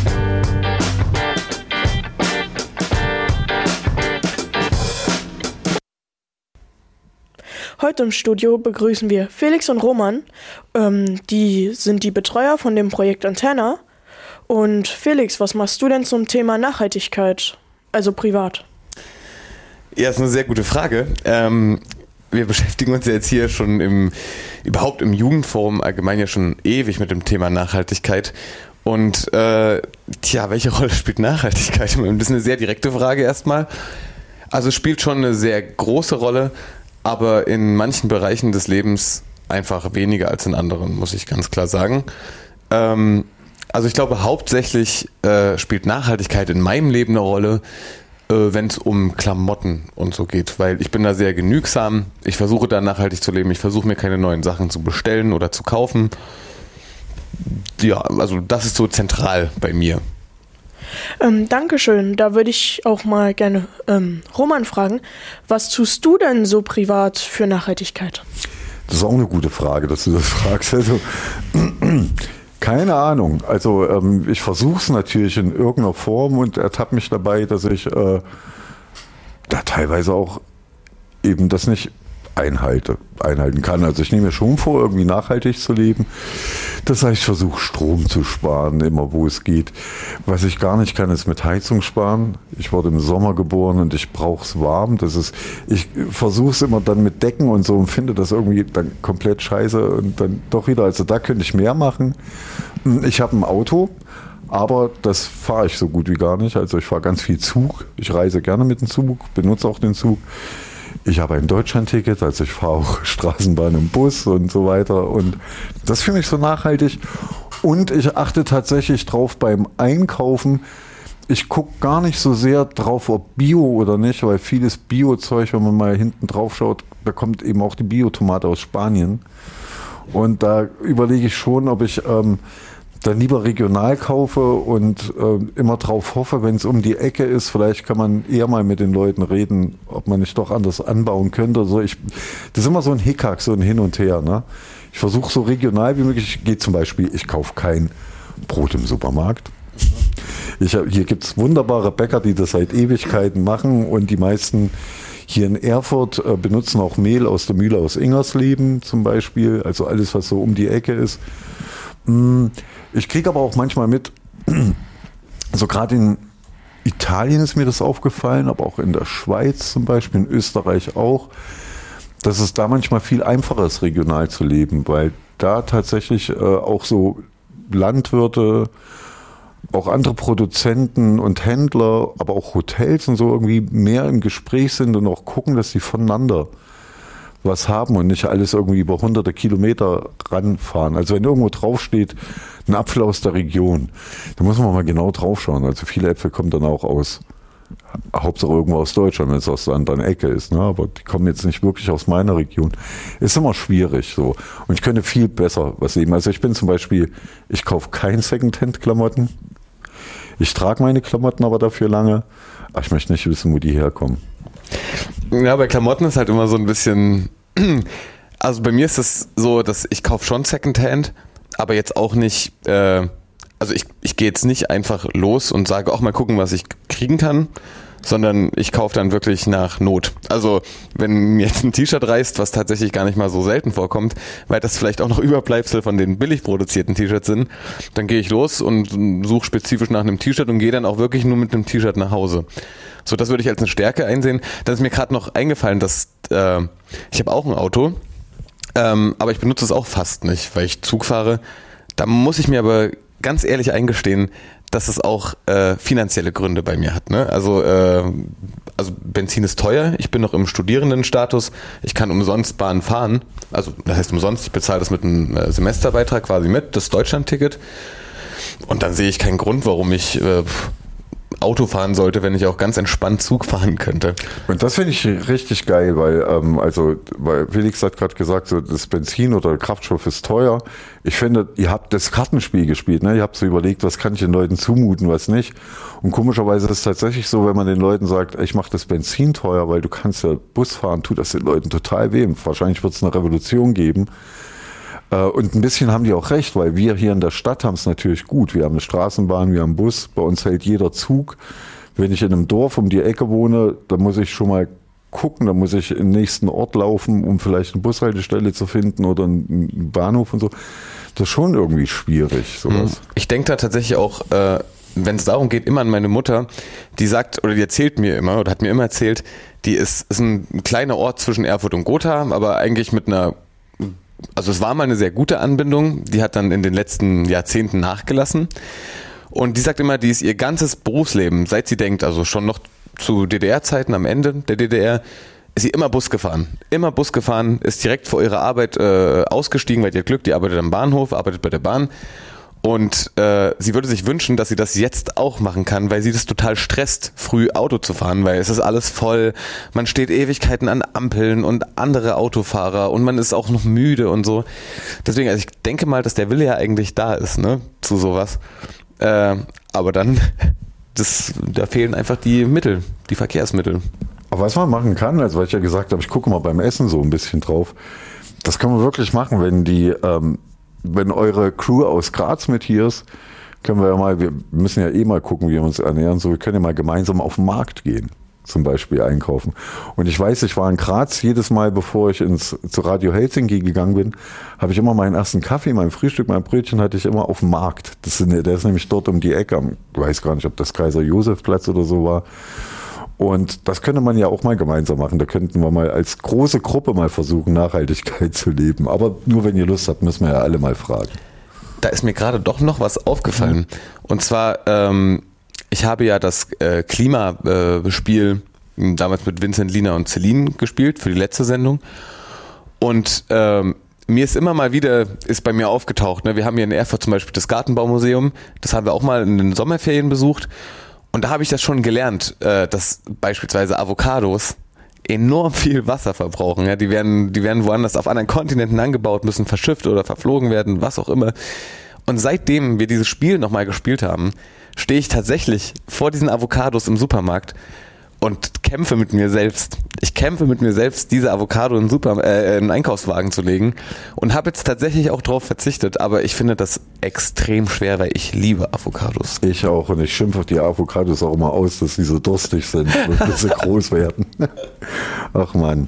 Heute im Studio begrüßen wir Felix und Roman. Ähm, die sind die Betreuer von dem Projekt Antenna. Und Felix, was machst du denn zum Thema Nachhaltigkeit, also privat? Ja, das ist eine sehr gute Frage. Ähm, wir beschäftigen uns ja jetzt hier schon im, überhaupt im Jugendforum allgemein ja schon ewig mit dem Thema Nachhaltigkeit. Und äh, tja, welche Rolle spielt Nachhaltigkeit? Das ist eine sehr direkte Frage erstmal. Also es spielt schon eine sehr große Rolle, aber in manchen Bereichen des Lebens einfach weniger als in anderen, muss ich ganz klar sagen. Ähm, also ich glaube, hauptsächlich äh, spielt Nachhaltigkeit in meinem Leben eine Rolle, äh, wenn es um Klamotten und so geht, weil ich bin da sehr genügsam. Ich versuche da nachhaltig zu leben. Ich versuche mir keine neuen Sachen zu bestellen oder zu kaufen. Ja, also das ist so zentral bei mir. Ähm, Dankeschön. Da würde ich auch mal gerne ähm, Roman fragen. Was tust du denn so privat für Nachhaltigkeit? Das ist auch eine gute Frage, dass du das fragst. Also, keine Ahnung. Also ähm, ich versuche es natürlich in irgendeiner Form und ertappe mich dabei, dass ich äh, da teilweise auch eben das nicht einhalte, einhalten kann. Also ich nehme mir schon vor, irgendwie nachhaltig zu leben. Das heißt, ich versuche Strom zu sparen, immer wo es geht. Was ich gar nicht kann, ist mit Heizung sparen. Ich wurde im Sommer geboren und ich brauche es warm. Das ist, ich versuche es immer dann mit Decken und so und finde das irgendwie dann komplett scheiße und dann doch wieder. Also da könnte ich mehr machen. Ich habe ein Auto, aber das fahre ich so gut wie gar nicht. Also ich fahre ganz viel Zug. Ich reise gerne mit dem Zug, benutze auch den Zug. Ich habe ein Deutschlandticket, also ich fahre auch Straßenbahn im Bus und so weiter. Und das finde ich so nachhaltig. Und ich achte tatsächlich drauf beim Einkaufen. Ich gucke gar nicht so sehr drauf, ob Bio oder nicht, weil vieles Bio-Zeug, wenn man mal hinten drauf schaut, da kommt eben auch die Biotomate aus Spanien. Und da überlege ich schon, ob ich ähm, dann lieber regional kaufe und äh, immer drauf hoffe, wenn es um die Ecke ist, vielleicht kann man eher mal mit den Leuten reden, ob man nicht doch anders anbauen könnte. So, ich, das ist immer so ein Hickhack, so ein Hin und Her. Ne? Ich versuche so regional wie möglich. Ich gehe zum Beispiel, ich kaufe kein Brot im Supermarkt. Ich hab, hier gibt es wunderbare Bäcker, die das seit Ewigkeiten machen und die meisten hier in Erfurt äh, benutzen auch Mehl aus der Mühle aus Ingersleben zum Beispiel, also alles, was so um die Ecke ist. Ich kriege aber auch manchmal mit, so gerade in Italien ist mir das aufgefallen, aber auch in der Schweiz zum Beispiel, in Österreich auch, dass es da manchmal viel einfacher ist, regional zu leben, weil da tatsächlich äh, auch so Landwirte, auch andere Produzenten und Händler, aber auch Hotels und so irgendwie mehr im Gespräch sind und auch gucken, dass sie voneinander was haben und nicht alles irgendwie über hunderte Kilometer ranfahren. Also wenn irgendwo draufsteht, ein Apfel aus der Region. Da muss man mal genau drauf schauen. Also viele Äpfel kommen dann auch aus, Hauptsache irgendwo aus Deutschland, wenn es aus der anderen Ecke ist. Ne? Aber die kommen jetzt nicht wirklich aus meiner Region. Ist immer schwierig so. Und ich könnte viel besser was nehmen. Also ich bin zum Beispiel, ich kaufe kein Secondhand-Klamotten. Ich trage meine Klamotten aber dafür lange. Aber ich möchte nicht wissen, wo die herkommen. Ja, bei Klamotten ist halt immer so ein bisschen... Also bei mir ist es so, dass ich kaufe schon Secondhand, aber jetzt auch nicht... Äh, also ich, ich gehe jetzt nicht einfach los und sage, auch mal gucken, was ich kriegen kann, sondern ich kaufe dann wirklich nach Not. Also wenn mir jetzt ein T-Shirt reißt, was tatsächlich gar nicht mal so selten vorkommt, weil das vielleicht auch noch Überbleibsel von den billig produzierten T-Shirts sind, dann gehe ich los und suche spezifisch nach einem T-Shirt und gehe dann auch wirklich nur mit einem T-Shirt nach Hause. So, das würde ich als eine Stärke einsehen. Dann ist mir gerade noch eingefallen, dass äh, ich habe auch ein Auto, ähm, aber ich benutze es auch fast nicht, weil ich Zug fahre. Da muss ich mir aber ganz ehrlich eingestehen, dass es auch äh, finanzielle Gründe bei mir hat. Ne? Also, äh, also Benzin ist teuer, ich bin noch im Studierendenstatus, ich kann umsonst Bahn fahren, also das heißt umsonst, ich bezahle das mit einem äh, Semesterbeitrag quasi mit, das Deutschlandticket. Und dann sehe ich keinen Grund, warum ich äh, Auto fahren sollte, wenn ich auch ganz entspannt Zug fahren könnte. Und das finde ich richtig geil, weil, ähm, also, weil Felix hat gerade gesagt, so das Benzin oder Kraftstoff ist teuer. Ich finde, ihr habt das Kartenspiel gespielt, ne? Ihr habt so überlegt, was kann ich den Leuten zumuten, was nicht. Und komischerweise ist es tatsächlich so, wenn man den Leuten sagt, ich mache das Benzin teuer, weil du kannst ja Bus fahren, tut das den Leuten total weh. Wahrscheinlich wird es eine Revolution geben. Und ein bisschen haben die auch recht, weil wir hier in der Stadt haben es natürlich gut. Wir haben eine Straßenbahn, wir haben einen Bus, bei uns hält jeder Zug. Wenn ich in einem Dorf um die Ecke wohne, dann muss ich schon mal gucken, dann muss ich in den nächsten Ort laufen, um vielleicht eine Bushaltestelle zu finden oder einen Bahnhof und so. Das ist schon irgendwie schwierig, sowas. Ich denke da tatsächlich auch, äh, wenn es darum geht, immer an meine Mutter, die sagt, oder die erzählt mir immer, oder hat mir immer erzählt, die ist, ist ein kleiner Ort zwischen Erfurt und Gotha, aber eigentlich mit einer Also es war mal eine sehr gute Anbindung, die hat dann in den letzten Jahrzehnten nachgelassen. Und die sagt immer, die ist ihr ganzes Berufsleben, seit sie denkt, also schon noch zu D D R-Zeiten am Ende der D D R, ist sie immer Bus gefahren. Immer Bus gefahren, ist direkt vor ihrer Arbeit äh, ausgestiegen, weil die hat Glück, die arbeitet am Bahnhof, arbeitet bei der Bahn. Und äh, sie würde sich wünschen, dass sie das jetzt auch machen kann, weil sie das total stresst, früh Auto zu fahren, weil es ist alles voll, man steht Ewigkeiten an Ampeln und andere Autofahrer und man ist auch noch müde und so. Deswegen, also ich denke mal, dass der Wille ja eigentlich da ist, ne, zu sowas. Äh, aber dann, das, da fehlen einfach die Mittel, die Verkehrsmittel. Aber was man machen kann, also weil ich ja gesagt habe, ich gucke mal beim Essen so ein bisschen drauf, das kann man wirklich machen, wenn die... Ähm, wenn eure Crew aus Graz mit hier ist, können wir ja mal, wir müssen ja eh mal gucken, wie wir uns ernähren, so wir können ja mal gemeinsam auf den Markt gehen, zum Beispiel einkaufen. Und ich weiß, ich war in Graz, jedes Mal, bevor ich ins zu Radio Helsinki gegangen bin, habe ich immer meinen ersten Kaffee, mein Frühstück, mein Brötchen hatte ich immer auf dem Markt. Das sind, der ist nämlich dort um die Ecke, ich weiß gar nicht, ob das Kaiser-Josef-Platz oder so war. Und das könnte man ja auch mal gemeinsam machen. Da könnten wir mal als große Gruppe mal versuchen, Nachhaltigkeit zu leben. Aber nur wenn ihr Lust habt, müssen wir ja alle mal fragen. Da ist mir gerade doch noch was aufgefallen. Mhm. Und zwar, ähm, ich habe ja das äh, Klimaspiel äh, damals mit Vincent, Lina und Celine gespielt für die letzte Sendung. Und ähm, mir ist immer mal wieder, ist bei mir aufgetaucht, ne? Wir haben hier in Erfurt zum Beispiel das Gartenbaumuseum. Das haben wir auch mal in den Sommerferien besucht. Und da habe ich das schon gelernt, dass beispielsweise Avocados enorm viel Wasser verbrauchen. Ja, die werden, die werden woanders auf anderen Kontinenten angebaut, müssen verschifft oder verflogen werden, was auch immer. Und seitdem wir dieses Spiel nochmal gespielt haben, stehe ich tatsächlich vor diesen Avocados im Supermarkt und kämpfe mit mir selbst. Ich kämpfe mit mir selbst, diese Avocado in, Super, äh, in einen Einkaufswagen zu legen und habe jetzt tatsächlich auch drauf verzichtet, aber ich finde das extrem schwer, weil ich liebe Avocados. Ich auch und ich schimpfe die Avocados auch immer aus, dass sie so durstig sind und dass sie groß werden. Ach Mann.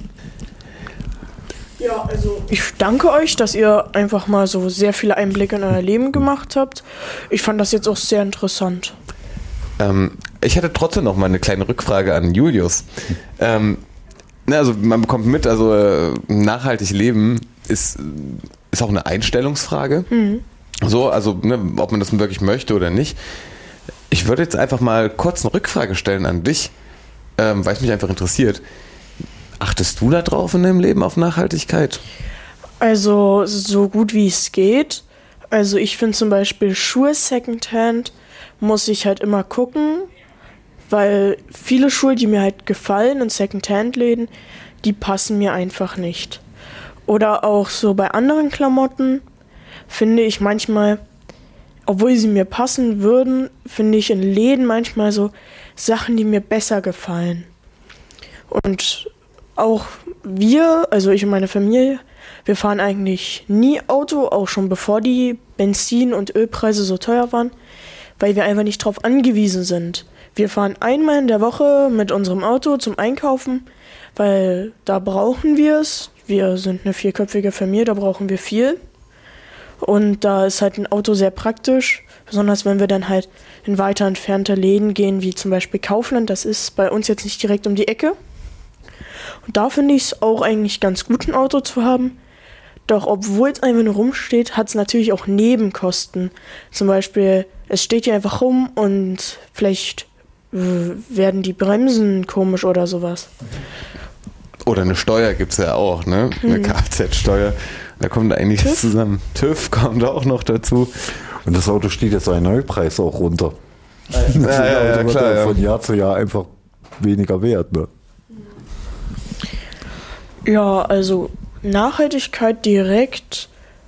Ja, also ich danke euch, dass ihr einfach mal so sehr viele Einblicke in euer Leben gemacht habt. Ich fand das jetzt auch sehr interessant. Ähm, ich hatte trotzdem noch mal eine kleine Rückfrage an Julius. Ähm, also man bekommt mit, also äh, nachhaltig leben ist, ist auch eine Einstellungsfrage. Mhm. So, also ne, ob man das wirklich möchte oder nicht. Ich würde jetzt einfach mal kurz eine Rückfrage stellen an dich, ähm, weil es mich einfach interessiert. Achtest du da drauf in deinem Leben auf Nachhaltigkeit? Also so gut wie es geht. Also ich finde zum Beispiel Schuhe Secondhand muss ich halt immer gucken, weil viele Schuhe, die mir halt gefallen in Secondhand-Läden, die passen mir einfach nicht. Oder auch so bei anderen Klamotten finde ich manchmal, obwohl sie mir passen würden, finde ich in Läden manchmal so Sachen, die mir besser gefallen. Und auch wir, also ich und meine Familie, wir fahren eigentlich nie Auto, auch schon bevor die Benzin- und Ölpreise so teuer waren, weil wir einfach nicht drauf angewiesen sind. Wir fahren einmal in der Woche mit unserem Auto zum Einkaufen, weil da brauchen wir es. Wir sind eine vierköpfige Familie, da brauchen wir viel. Und da ist halt ein Auto sehr praktisch, besonders wenn wir dann halt in weiter entfernte Läden gehen, wie zum Beispiel Kaufland. Das ist bei uns jetzt nicht direkt um die Ecke. Und da finde ich es auch eigentlich ganz gut, ein Auto zu haben. Doch obwohl es einfach nur rumsteht, hat es natürlich auch Nebenkosten. Zum Beispiel, es steht hier einfach rum und vielleicht äh, werden die Bremsen komisch oder sowas. Oder eine Steuer gibt es ja auch, ne? Eine Mhm. Kfz-Steuer. Da kommt da einiges TÜV? zusammen. TÜV kommt auch noch dazu. Und das Auto steht jetzt ein Neupreis auch runter. Ja, ja, ja, Das wird klar, ja. von Jahr zu Jahr einfach weniger wert. Ne? Ja, also Nachhaltigkeit direkt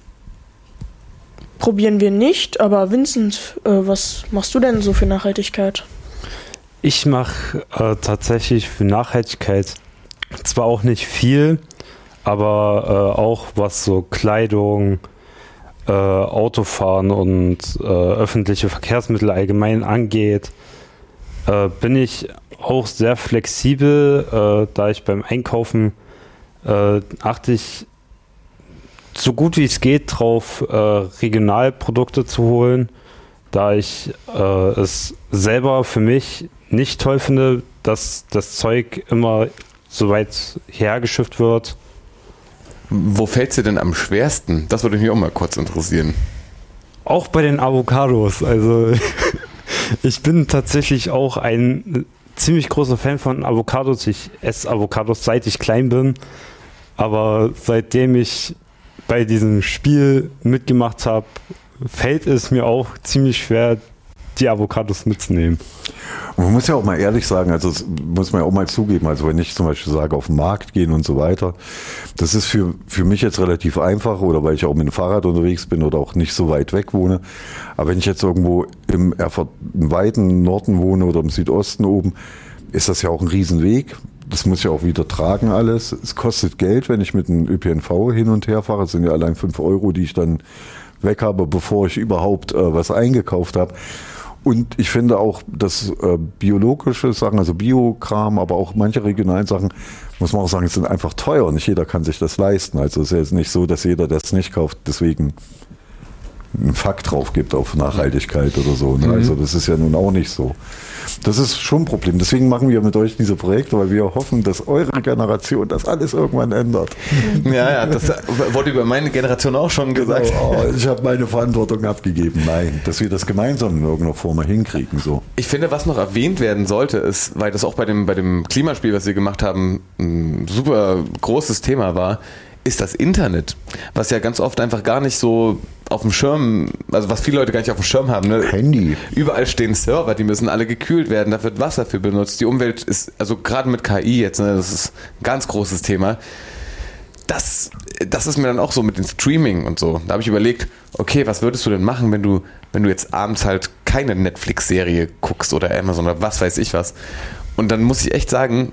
probieren wir nicht, aber Vincent, äh, was machst du denn so für Nachhaltigkeit? Ich mache äh, tatsächlich für Nachhaltigkeit zwar auch nicht viel, aber äh, auch was so Kleidung, äh, Autofahren und äh, öffentliche Verkehrsmittel allgemein angeht, äh, bin ich auch sehr flexibel, äh, da ich beim Einkaufen äh, achte ich so gut wie es geht drauf, äh, Regionalprodukte zu holen, da ich äh, es selber für mich nicht toll finde, dass das Zeug immer so weit hergeschifft wird. Wo fällt es dir denn am schwersten? Das würde mich auch mal kurz interessieren. Auch bei den Avocados. Also ich bin tatsächlich auch ein ziemlich großer Fan von Avocados. Ich esse Avocados, seit ich klein bin. Aber seitdem ich bei diesem Spiel mitgemacht habe, fällt es mir auch ziemlich schwer, die Avocados mitzunehmen. Und man muss ja auch mal ehrlich sagen, also das muss man ja auch mal zugeben, also wenn ich zum Beispiel sage, auf den Markt gehen und so weiter, das ist für, für mich jetzt relativ einfach, oder weil ich auch mit dem Fahrrad unterwegs bin oder auch nicht so weit weg wohne. Aber wenn ich jetzt irgendwo im, Erfurt, im weiten Norden wohne oder im Südosten oben, ist das ja auch ein Riesenweg. Das muss ich auch wieder tragen alles. Es kostet Geld, wenn ich mit dem Ö P N V hin und her fahre. Das sind ja allein fünf Euro, die ich dann weg habe, bevor ich überhaupt äh, was eingekauft habe. Und ich finde auch, dass äh, biologische Sachen, also Biokram, aber auch manche regionalen Sachen, muss man auch sagen, sind einfach teuer. Nicht jeder kann sich das leisten. Also es ist jetzt nicht so, dass jeder, der es nicht kauft, deswegen einen Fakt drauf gibt auf Nachhaltigkeit oder so. Ne? Mhm. Also das ist ja nun auch nicht so. Das ist schon ein Problem. Deswegen machen wir mit euch diese Projekte, weil wir hoffen, dass eure Generation das alles irgendwann ändert. Ja, ja, das wurde über meine Generation auch schon gesagt. Genau, oh, ich habe meine Verantwortung abgegeben. Nein, dass wir das gemeinsam in irgendeiner Form mal hinkriegen. So. Ich finde, was noch erwähnt werden sollte, ist, weil das auch bei dem, bei dem Klimaspiel, was wir gemacht haben, ein super großes Thema war, ist das Internet, was ja ganz oft einfach gar nicht so auf dem Schirm, also was viele Leute gar nicht auf dem Schirm haben. Ne? Handy. Überall stehen Server, die müssen alle gekühlt werden, da wird Wasser für benutzt. Die Umwelt ist, also gerade mit K I jetzt, ne, das ist ein ganz großes Thema. Das, das ist mir dann auch so mit dem Streaming und so. Da habe ich überlegt, okay, was würdest du denn machen, wenn du, wenn du jetzt abends halt keine Netflix-Serie guckst oder Amazon oder was weiß ich was. Und dann muss ich echt sagen,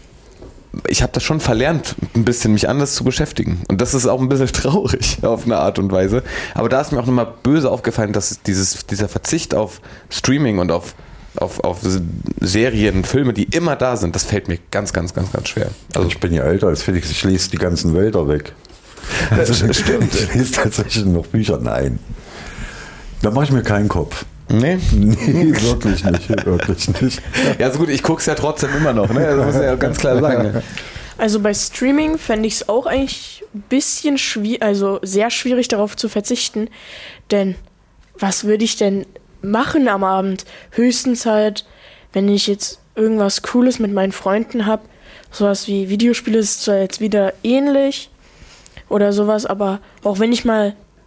ich habe das schon verlernt, ein bisschen mich anders zu beschäftigen. Und das ist auch ein bisschen traurig auf eine Art und Weise. Aber da ist mir auch nochmal böse aufgefallen, dass dieses, dieser Verzicht auf Streaming und auf, auf, auf Serien, Filme, die immer da sind, das fällt mir ganz, ganz, ganz, ganz schwer. Also ich bin ja älter als Felix, ich lese die ganzen Wälder weg. Also Stimmt. Ich lese tatsächlich noch Bücher. Nein. Da mache ich mir keinen Kopf. Nee? Nee, wirklich nicht, wirklich nicht. Ja, so gut, ich gucke es ja trotzdem immer noch, ne? Das muss ich ja ganz klar sagen. Also bei Streaming fände ich es auch eigentlich ein bisschen schwierig, also sehr schwierig darauf zu verzichten, denn was würde ich denn machen am Abend? Höchstens halt, wenn ich jetzt irgendwas Cooles mit meinen Freunden habe, sowas wie Videospiele ist zwar jetzt wieder ähnlich oder sowas, aber auch wenn ich mal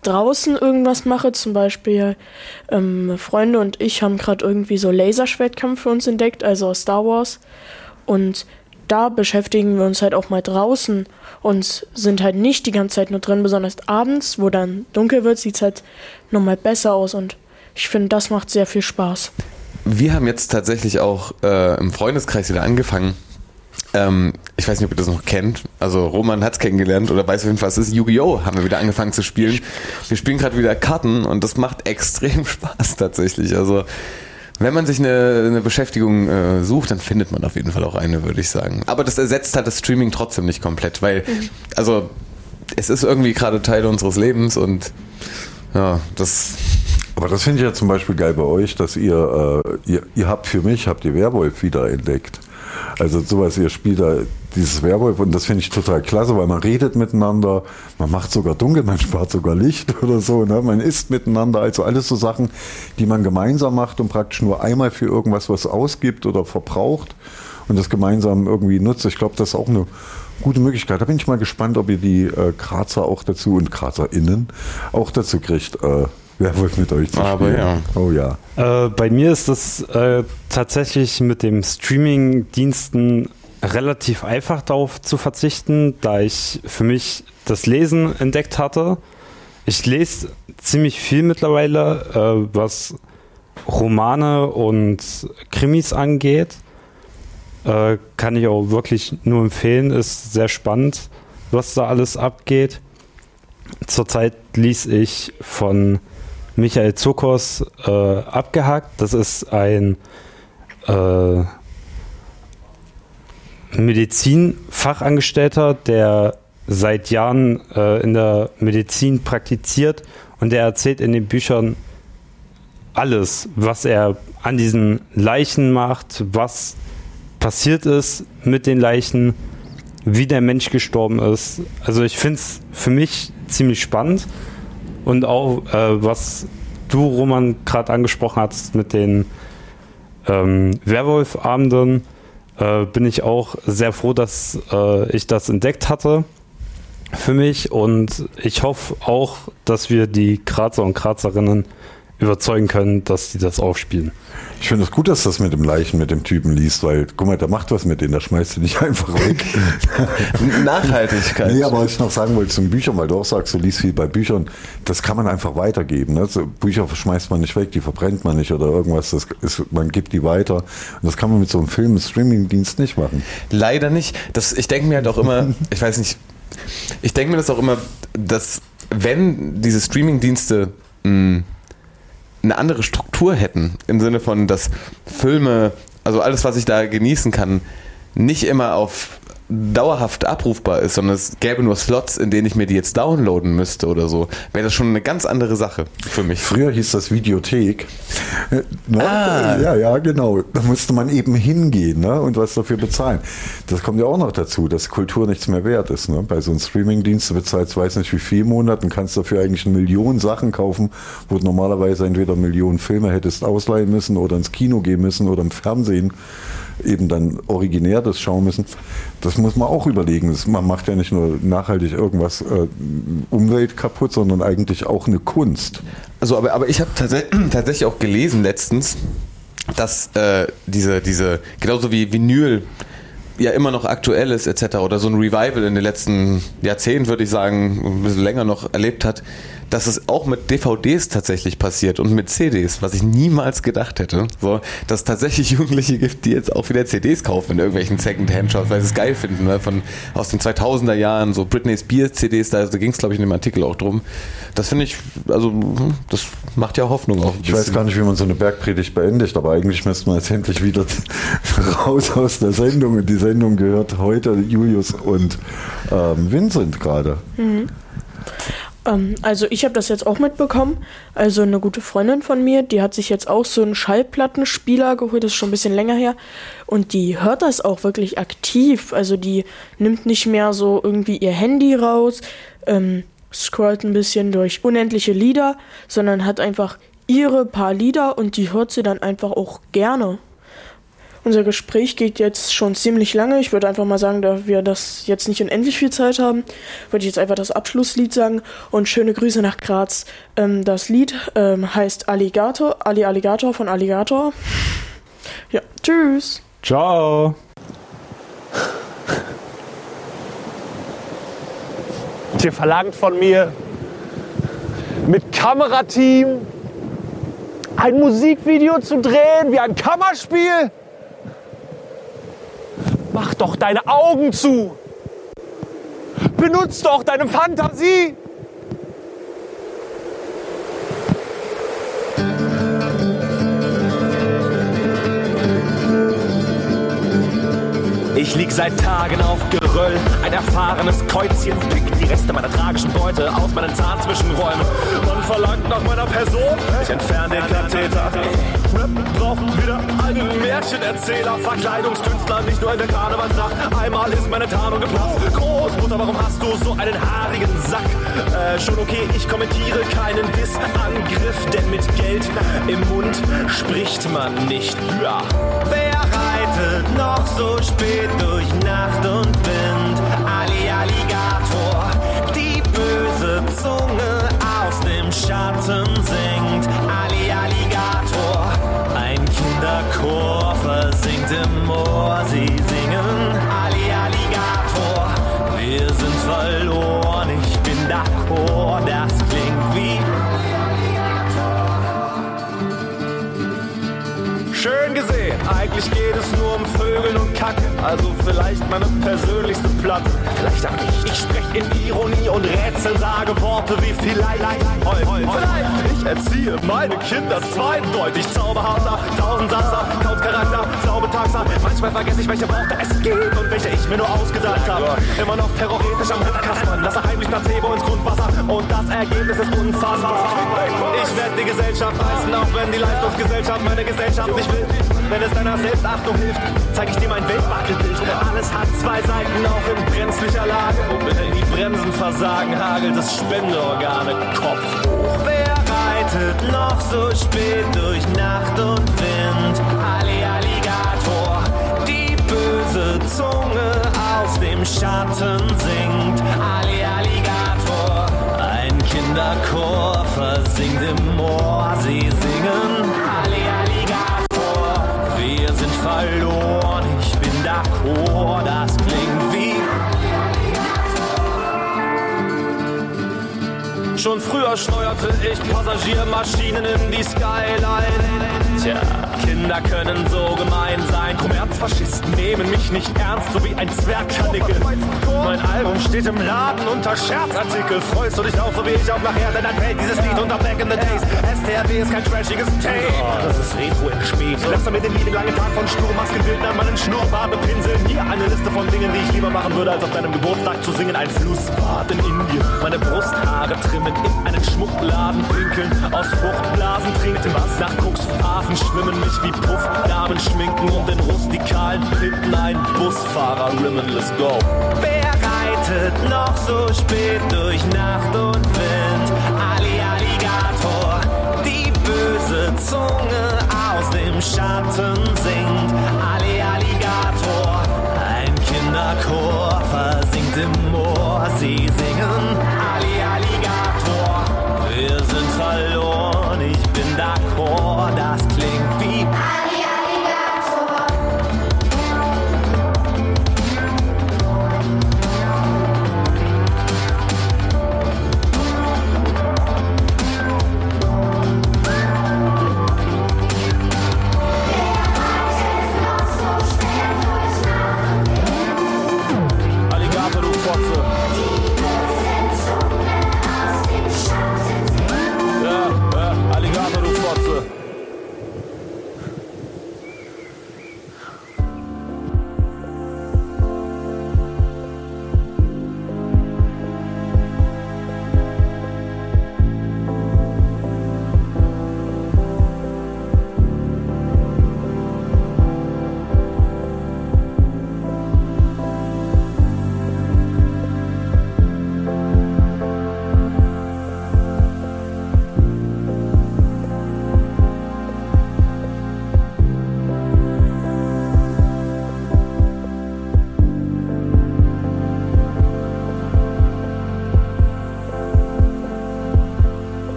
draußen irgendwas mache, zum Beispiel ähm, Freunde und ich haben gerade irgendwie so Laserschwertkampf für uns entdeckt, also aus Star Wars. Und da beschäftigen wir uns halt auch mal draußen und sind halt nicht die ganze Zeit nur drin, besonders abends, wo dann dunkel wird, sieht es halt nochmal besser aus und ich finde, das macht sehr viel Spaß. Wir haben jetzt tatsächlich auch äh, im Freundeskreis wieder angefangen. Ähm, ich weiß nicht, ob ihr das noch kennt. Also Roman hat es kennengelernt oder weiß auf jeden Fall, es ist Yu-Gi-Oh! Haben wir wieder angefangen zu spielen. Wir spielen gerade wieder Karten und das macht extrem Spaß tatsächlich. Also wenn man sich eine, eine Beschäftigung äh, sucht, dann findet man auf jeden Fall auch eine, würde ich sagen. Aber das ersetzt halt das Streaming trotzdem nicht komplett, weil mhm. also es ist irgendwie gerade Teil unseres Lebens und ja, das... Aber das finde ich ja zum Beispiel geil bei euch, dass ihr, äh, ihr, ihr habt für mich, habt ihr Werwolf wieder entdeckt. Also sowas, ihr spielt da dieses Werwolf und das finde ich total klasse, weil man redet miteinander, man macht sogar dunkel, man spart sogar Licht oder so, ne? Man isst miteinander, also alles so Sachen, die man gemeinsam macht und praktisch nur einmal für irgendwas was ausgibt oder verbraucht und das gemeinsam irgendwie nutzt. Ich glaube, das ist auch eine gute Möglichkeit. Da bin ich mal gespannt, ob ihr die äh, Grazer auch dazu und GrazerInnen auch dazu kriegt, äh, Werwolf mit euch zu spielen. Aber ja. Oh ja. Äh, bei mir ist das äh, tatsächlich mit dem Streaming-Diensten relativ einfach darauf zu verzichten, da ich für mich das Lesen entdeckt hatte. Ich lese ziemlich viel mittlerweile, äh, was Romane und Krimis angeht. Äh, kann ich auch wirklich nur empfehlen, ist sehr spannend, was da alles abgeht. Zurzeit lese ich von Michael Zokos äh, Abgehakt. Das ist ein äh, Medizinfachangestellter, der seit Jahren äh, in der Medizin praktiziert und der erzählt in den Büchern alles, was er an diesen Leichen macht, was passiert ist mit den Leichen, wie der Mensch gestorben ist. Also ich finde es für mich ziemlich spannend. Und auch, äh, was du, Roman, gerade angesprochen hast mit den ähm, Werwolf-Abenden, äh, bin ich auch sehr froh, dass äh, ich das entdeckt hatte für mich. Und ich hoffe auch, dass wir die Grazer und Grazerinnen überzeugen können, dass die das aufspielen. Ich finde es gut, dass das mit dem Leichen, mit dem Typen liest, weil, guck mal, der macht was mit denen, der schmeißt die nicht einfach weg. Nachhaltigkeit. Nee, aber was ich noch sagen wollte zu den Büchern, weil du auch sagst, du liest viel bei Büchern, das kann man einfach weitergeben. Ne? So, Bücher schmeißt man nicht weg, die verbrennt man nicht oder irgendwas, das ist, man gibt die weiter. Und das kann man mit so einem Film, einem Streamingdienst nicht machen. Leider nicht. Das, ich denke mir halt auch immer, ich weiß nicht, ich denke mir das auch immer, dass wenn diese Streamingdienste mh, eine andere Struktur hätten, im Sinne von, dass Filme, also alles, was ich da genießen kann, nicht immer auf dauerhaft abrufbar ist, sondern es gäbe nur Slots, in denen ich mir die jetzt downloaden müsste oder so, wäre das schon eine ganz andere Sache für mich. Früher hieß das Videothek. Ne? Ah. Ja, ja, genau. Da musste man eben hingehen, ne? Und was dafür bezahlen. Das kommt ja auch noch dazu, dass Kultur nichts mehr wert ist. Ne? Bei so einem Streamingdienst, du bezahlst weiß nicht wie viel Monaten, kannst dafür eigentlich eine Million Sachen kaufen, wo du normalerweise entweder Millionen Filme hättest ausleihen müssen oder ins Kino gehen müssen oder im Fernsehen eben dann originär das schauen müssen. Das muss man auch überlegen. Man macht ja nicht nur nachhaltig irgendwas äh, Umwelt kaputt, sondern eigentlich auch eine Kunst. Also, aber, aber ich habe tats- tatsächlich auch gelesen letztens, dass äh, diese, diese, genauso wie Vinyl ja immer noch aktuell ist et cetera oder so ein Revival in den letzten Jahrzehnten, würde ich sagen, ein bisschen länger noch erlebt hat, dass es auch mit D V Ds tatsächlich passiert und mit C Ds, was ich niemals gedacht hätte. So, dass es tatsächlich Jugendliche gibt, die jetzt auch wieder C Ds kaufen in irgendwelchen Secondhand-Shops, weil sie es geil finden, weil von aus den zweitausender Jahren, so Britney Spears C Ds, da, da ging es glaube ich in dem Artikel auch drum. Das finde ich, also das macht ja Hoffnung auch. Ich weiß gar nicht, wie man so eine Bergpredigt beendigt, aber eigentlich müsste man jetzt endlich wieder raus aus der Sendung und die Sendung gehört heute Julius und ähm, Vincent gerade. Mhm. Ähm, also ich habe das jetzt auch mitbekommen. Also eine gute Freundin von mir, die hat sich jetzt auch so einen Schallplattenspieler geholt, das ist schon ein bisschen länger her. Und die hört das auch wirklich aktiv. Also die nimmt nicht mehr so irgendwie ihr Handy raus, ähm, scrollt ein bisschen durch unendliche Lieder, sondern hat einfach ihre paar Lieder und die hört sie dann einfach auch gerne. unser Gespräch geht jetzt schon ziemlich lange. Ich würde einfach mal sagen, da wir das jetzt nicht unendlich viel Zeit haben, würde ich jetzt einfach das Abschlusslied sagen. Und schöne Grüße nach Graz. Ähm, das Lied ähm, heißt Alligator, Ali Alligator von Alligator. Ja, tschüss. Ciao. Ihr verlangt von mir, mit Kamerateam ein Musikvideo zu drehen wie ein Kammerspiel? Mach doch deine Augen zu! Benutz doch deine Fantasie! Ich lieg seit Tagen auf Geröll, ein erfahrenes Käuzchen pickt die Reste meiner tragischen Beute aus meinen Zahnzwischenräumen. Man verlangt nach meiner Person, ich entferne den Katheter. Rap braucht wieder einen Märchenerzähler, Verkleidungskünstler, nicht nur in der Karnevalsnacht. Einmal ist meine Tarnung geplatzt. Großmutter, warum hast du so einen haarigen Sack? Äh, schon okay, ich kommentiere keinen Dissangriff, denn mit Geld im Mund spricht man nicht. Ja. Wer reitet noch so spät durch Nacht und Wind? Ali Alligator, die böse Zunge aus dem Schatten singt. Ali Alligator, ein Kinderchor versinkt im Moor, sie singen. Ali Alligator, wir sind verloren, ich bin d'accord, das klingt wie schön gesehen, eigentlich geht es nur um Vögeln und Kacke. Also vielleicht meine persönlichste Platte, vielleicht auch nicht. Ich spreche in Ironie und Rätsel, sage Worte wie vielleicht, Holz, vielleicht. Ich erziehe meine Kinder zweideutig, Zauberhauser, Tausendsasser, Kauzcharakter, Zaubertaxer. Manchmal vergesse ich, welche Worte es gibt und welche ich mir nur ausgedacht habe. Immer noch terroretisch am Ritterkaspern, lasse heimlich Placebo ins Grundwasser und das Ergebnis ist unfassbar. Ich werde die Gesellschaft reißen, auch wenn die Leistungsgesellschaft meine Gesellschaft nicht will. Wenn es deiner Selbstachtung hilft, zeige ich dir mein Weltwackelbild. Alles hat zwei Seiten, auch in brenzlicher Lage. Und wenn die Bremsen versagen, hagelt es Spendeorgane Kopf hoch. Wer reitet noch so spät durch Nacht und Wind? Ali Alligator, die böse Zunge aus dem Schatten singt. Ali Alligator, ein Kinderchor versingt im Moor, sie singen. Ali Alligator, wir sind verloren, ich bin d'accord, das klingt wie schon früher steuerte ich Passagiermaschinen in die Skyline. Tja, Kinder können so gemein sein. Kommerzfaschisten nehmen mich nicht ernst, so wie ein Zwergkanickel. Mein Album steht im Laden unter Scherzartikel. Freust du dich auch, so wie ich auch nachher, denn dann fällt dieses Lied unter Back in the Days. S T R W ist kein trashiges Tape, das ist Retro in spät. Lass mir den lieben langen Tag von Sturmmaskenbildern meinen Schnurrbart bepinseln. Hier eine Liste von Dingen, die ich lieber machen würde, als auf deinem Geburtstag zu singen. Ein Flussbad in Indien, meine Brusthaare trimmen, in einen Schmuckladen pinkeln, aus Fruchtblasen trinken, was nach Cuxhaven schwimmen, mich wie Puffdamen schminken und den rustikalen Pinten ein Busfahrer rimmen, let's go. Wer reitet noch so spät durch Nacht und Wind? Ali Alligator, die böse Zunge aus dem Schatten singt. Ali Alligator, ein Kinderchor versinkt im Moor, sie singen. Ali Alligator, wir sind verloren.